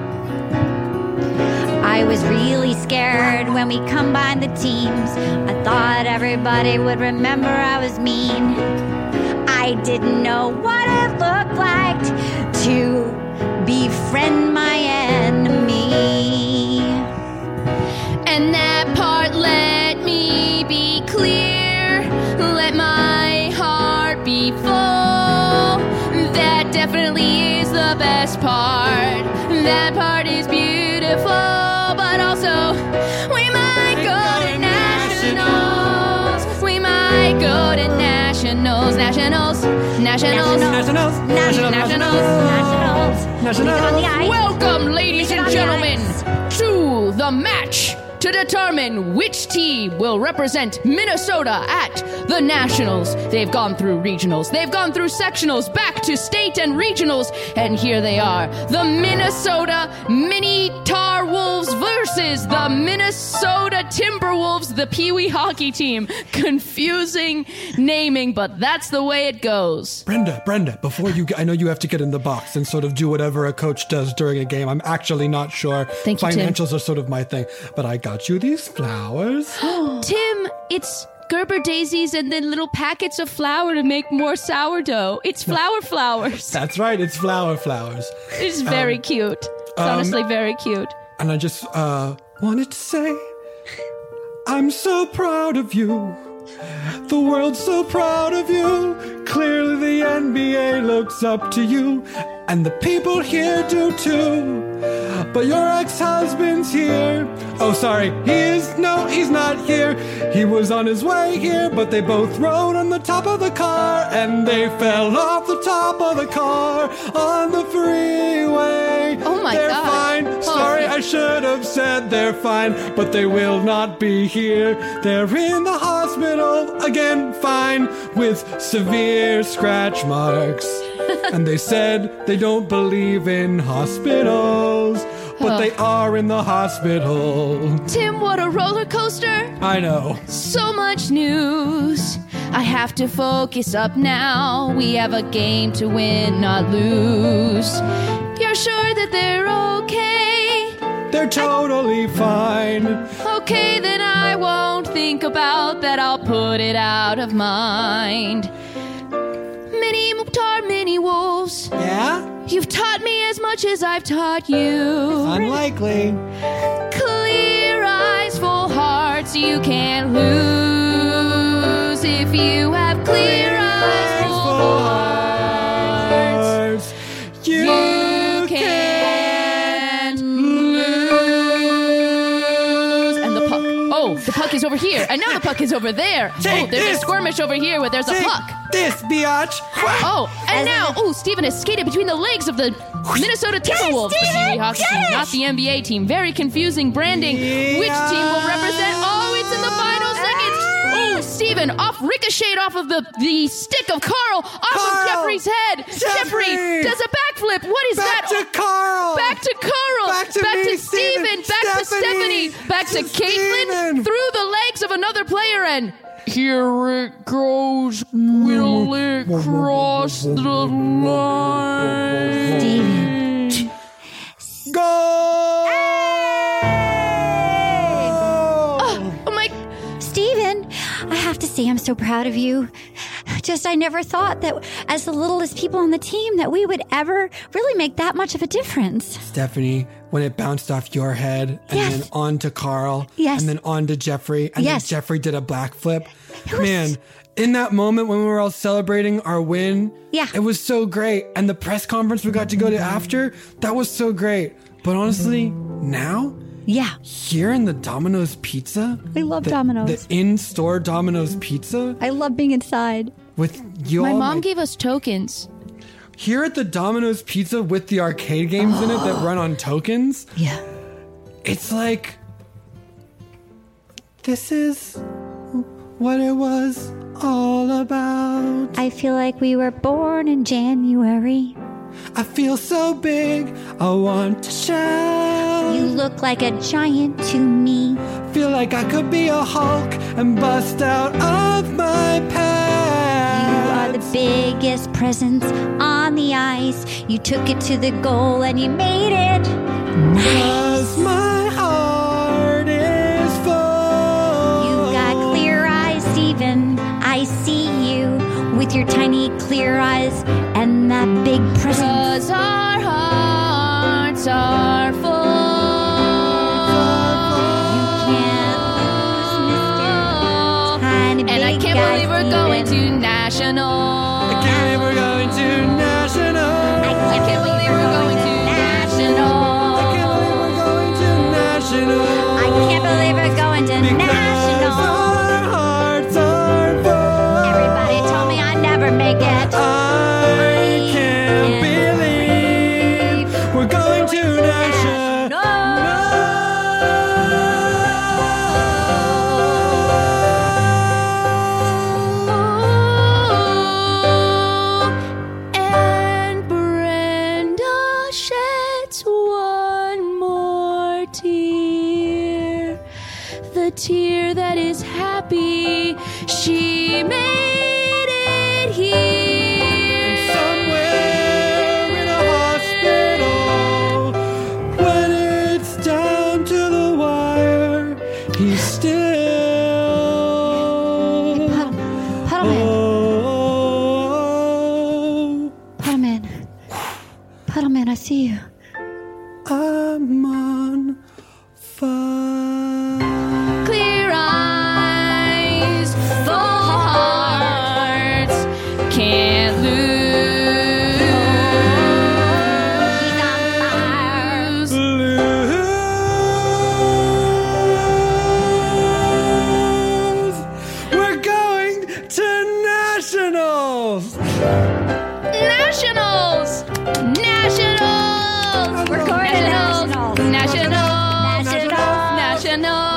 I was really scared when we combined the teams. I thought everybody would remember I was mean. I didn't know what it looked like to befriend my enemy. And that part let me be clear. Let my heart be full. That definitely is the best part. That part is beautiful. But also, we might go to nationals. We might go to nationals. Nationals. Welcome, ladies and gentlemen, to the match to determine which team will represent Minnesota at the Nationals. They've gone through regionals, they've gone through sectionals, back to state and regionals, and here they are. The Minnesota Mini Tar Wolves versus the Minnesota Timberwolves, the Pee Wee hockey team. Confusing naming, but that's the way it goes. Brenda, before you I know you have to get in the box and sort of do whatever a coach does during a game. I'm actually not sure. Thank you, Financials Tim. are sort of my thing, but I got you these flowers. Tim, it's Gerber daisies and then little packets of flour to make more sourdough. It's flour flowers. That's right, it's flower flowers. It's very cute. It's honestly very cute. And I just wanted to say, I'm so proud of you. The world's so proud of you. Clearly the NBA looks up to you, and the people here do too. But your ex-husband's here. Oh, sorry, he's not here. He was on his way here, but they both rode on the top of the car, and they fell off the top of the car on the freeway. Oh my They're God. fine. Sorry, I should have said they're fine, but they will not be here. They're in the hospital again, fine, with severe scratch marks. And they said they don't believe in hospitals, but they are in the hospital. Tim, what a roller coaster. I know. So much news. I have to focus up now. We have a game to win, not lose. You're sure that they're okay? They're totally fine. Okay, then I won't think about that. I'll put it out of mind. Mini Wolves. Yeah? You've taught me as much as I've taught you. Unlikely. Clear eyes, full hearts, you can't lose. If you have clear eyes, full hearts, you can't lose. And the puck. Oh, the puck is over here. And now the puck is over there. Take there's this. a skirmish over here where there's a puck. This, biatch. Oh, and now, Steven has skated between the legs of the Minnesota Timberwolves, the Pee Wee hockey team, not the NBA team. Very confusing branding. Yeah. Which team will represent? Oh, it's in the final seconds. Oh, Steven, ricocheted off of the stick of Carl, off of Jeffrey's head. Jeffrey does a backflip. What is that? Back to Carl. Back to Carl. Back to me, Steven. Back to Stephanie. Back to Caitlin. Steven. Through the legs of a another player, and here it goes. Will it cross the line? Steven. Go! Oh my. Steven, I have to say I'm so proud of you. I never thought that as the littlest people on the team that we would ever really make that much of a difference. Stephanie, when it bounced off your head and Yes. then on to Carl Yes. and then on to Jeffrey and Yes. then Jeffrey did a backflip. Man, in that moment when we were all celebrating our win, Yeah. it was so great. And the press conference we got to go to after, that was so great. But honestly, now, Yeah. here in the Domino's Pizza, I love Domino's. the in-store Domino's Pizza I love being inside. with you My all, mom gave us tokens. here at the Domino's Pizza with the arcade games in it that run on tokens. Yeah. It's like, this is what it was all about. I feel like we were born in January. I feel so big, I want to shout. You look like a giant to me. Feel like I could be a Hulk and bust out of my pants. You are the biggest presence on the ice. You took it to the goal and you made it nice. 'Cause my heart is full. You've got clear eyes, Steven. I see you with your tiny clear eyes and that big presence. 'Cause our hearts are full. You can't lose, mister. Tiny And I big can't guy, believe we're going Steven. to nationals. I can't believe we're going to nationals. I can't believe we're going to nationals. I can't believe we're going to nationals. I can't believe we're going to Because nationals. our hearts are full. Everybody told me I'd never make it. I can't believe we're going to And Brenda sheds one more tear. The tear that is happy. She made it here. Somewhere in a hospital, when it's down to the wire, he's still. Put him in. Oh, Put him in. Put him in. I see you. I'm on fire. Clear eyes, full hearts, can't lose. Lose. We're going to nationals. Nationals! Nationals! We're going to nationals. Nationals! Nationals. Nationals!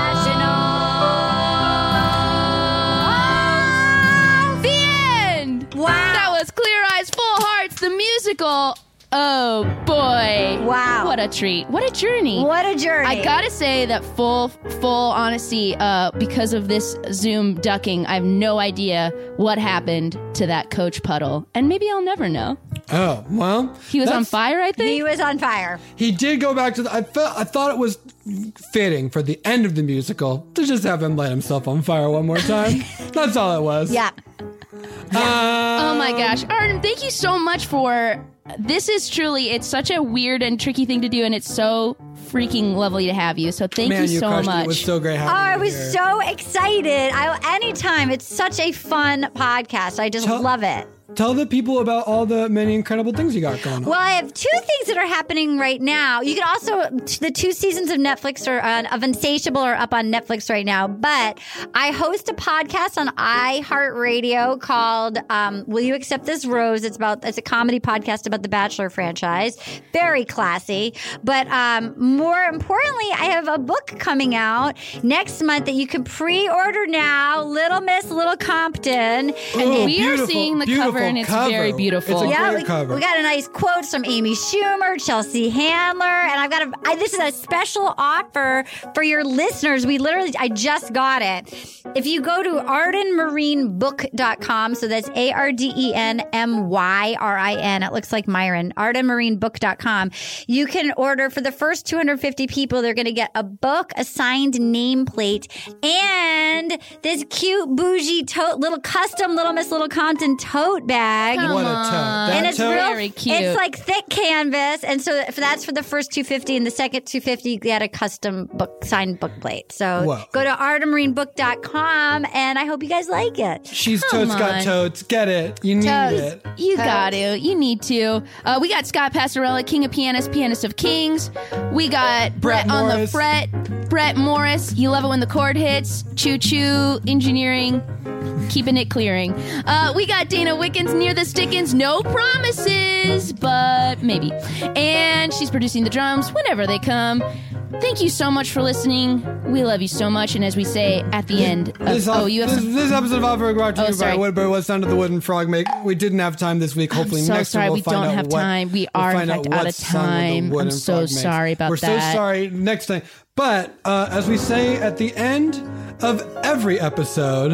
The end! Wow. That was Clear Eyes, Full Hearts, the musical. Oh boy. Wow. What a treat. What a journey. What a journey. I gotta say that full honesty, because of this Zoom ducking, I have no idea what happened to that Coach Puddle. And maybe I'll never know. Oh, well. He was on that's- fire, I think? He was on fire. He did go back to the. I thought it was fitting for the end of the musical to just have him light himself on fire one more time. That's all it was. Yeah. Oh my gosh. Arden, thank you so much for this. Is truly, it's such a weird and tricky thing to do, and it's so freaking lovely to have you. So thank Man, you so crushed much. It was so great having Oh, I you was here. so excited. Anytime. It's such a fun podcast. I just love it. Tell the people about all the many incredible things you got going on. Well, I have two things that are happening right now. You can also, the 2 seasons of Netflix of Insatiable are up on Netflix right now. But I host a podcast on iHeartRadio called Will You Accept This Rose? It's a comedy podcast about the Bachelor franchise. Very classy. But more importantly, I have a book coming out next month that you can pre-order now. Little Miss Little Compton. And we are beautiful, seeing the beautiful cover, and it's very beautiful. It's a Yeah, great cover. we got a nice quote from Amy Schumer, Chelsea Handler, and this is a special offer for your listeners. I just got it. If you go to ardenmarinebook.com, so that's ARDENMYRIN, it looks like Myron, ardenmarinebook.com, you can order for the first 250 people. They're going to get a book, a signed nameplate, and this cute bougie little custom Little Miss Little Compton tote bag. What a tote. That And it's tote, very cute. It's like thick canvas, and so that's for the first 250, and the second 250 you get a custom signed book plate. So Whoa. go to ardenmarinebook.com, and I hope you guys like it. She's Come totes got on. totes. Get it. You need Totes. it. You got to. You need to. We got Scott Passarella, King of Pianists, Pianist of Kings. We got Brett on the Morris. fret. Brett Morris. You love it when the chord hits. Choo choo. Engineering. Keeping it clearing. We got Dana Wickens, Near the Stickins. No promises, but maybe. And she's producing the drums whenever they come. Thank you so much for listening. We love you so much. And as we say at the end of... This episode of Off Road brought to you by sorry. Woodbury. What sound of the wooden frog make? We didn't have time this week. Hopefully so next sorry, week we we'll find don't out have what- time. We we'll are, in find fact, out out what of sound the time. wooden I'm so frog makes. sorry about We're that. so sorry. Next time. But as we say at the end of every episode,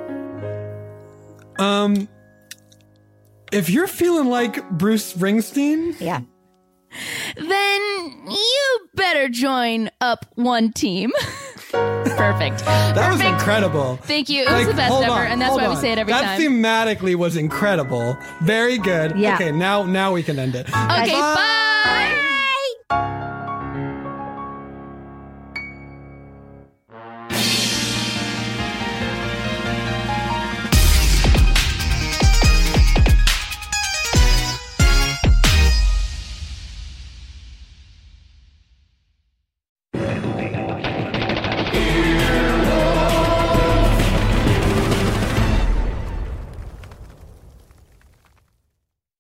if you're feeling like Bruce Springsteen, Yeah. then you better join up one team. Perfect. that was incredible. Thank you. It was the best hold ever, on, and that's hold why we on. say it every that time. thematically was incredible. Very good. Yeah. Okay, now we can end it. Okay, Bye. bye.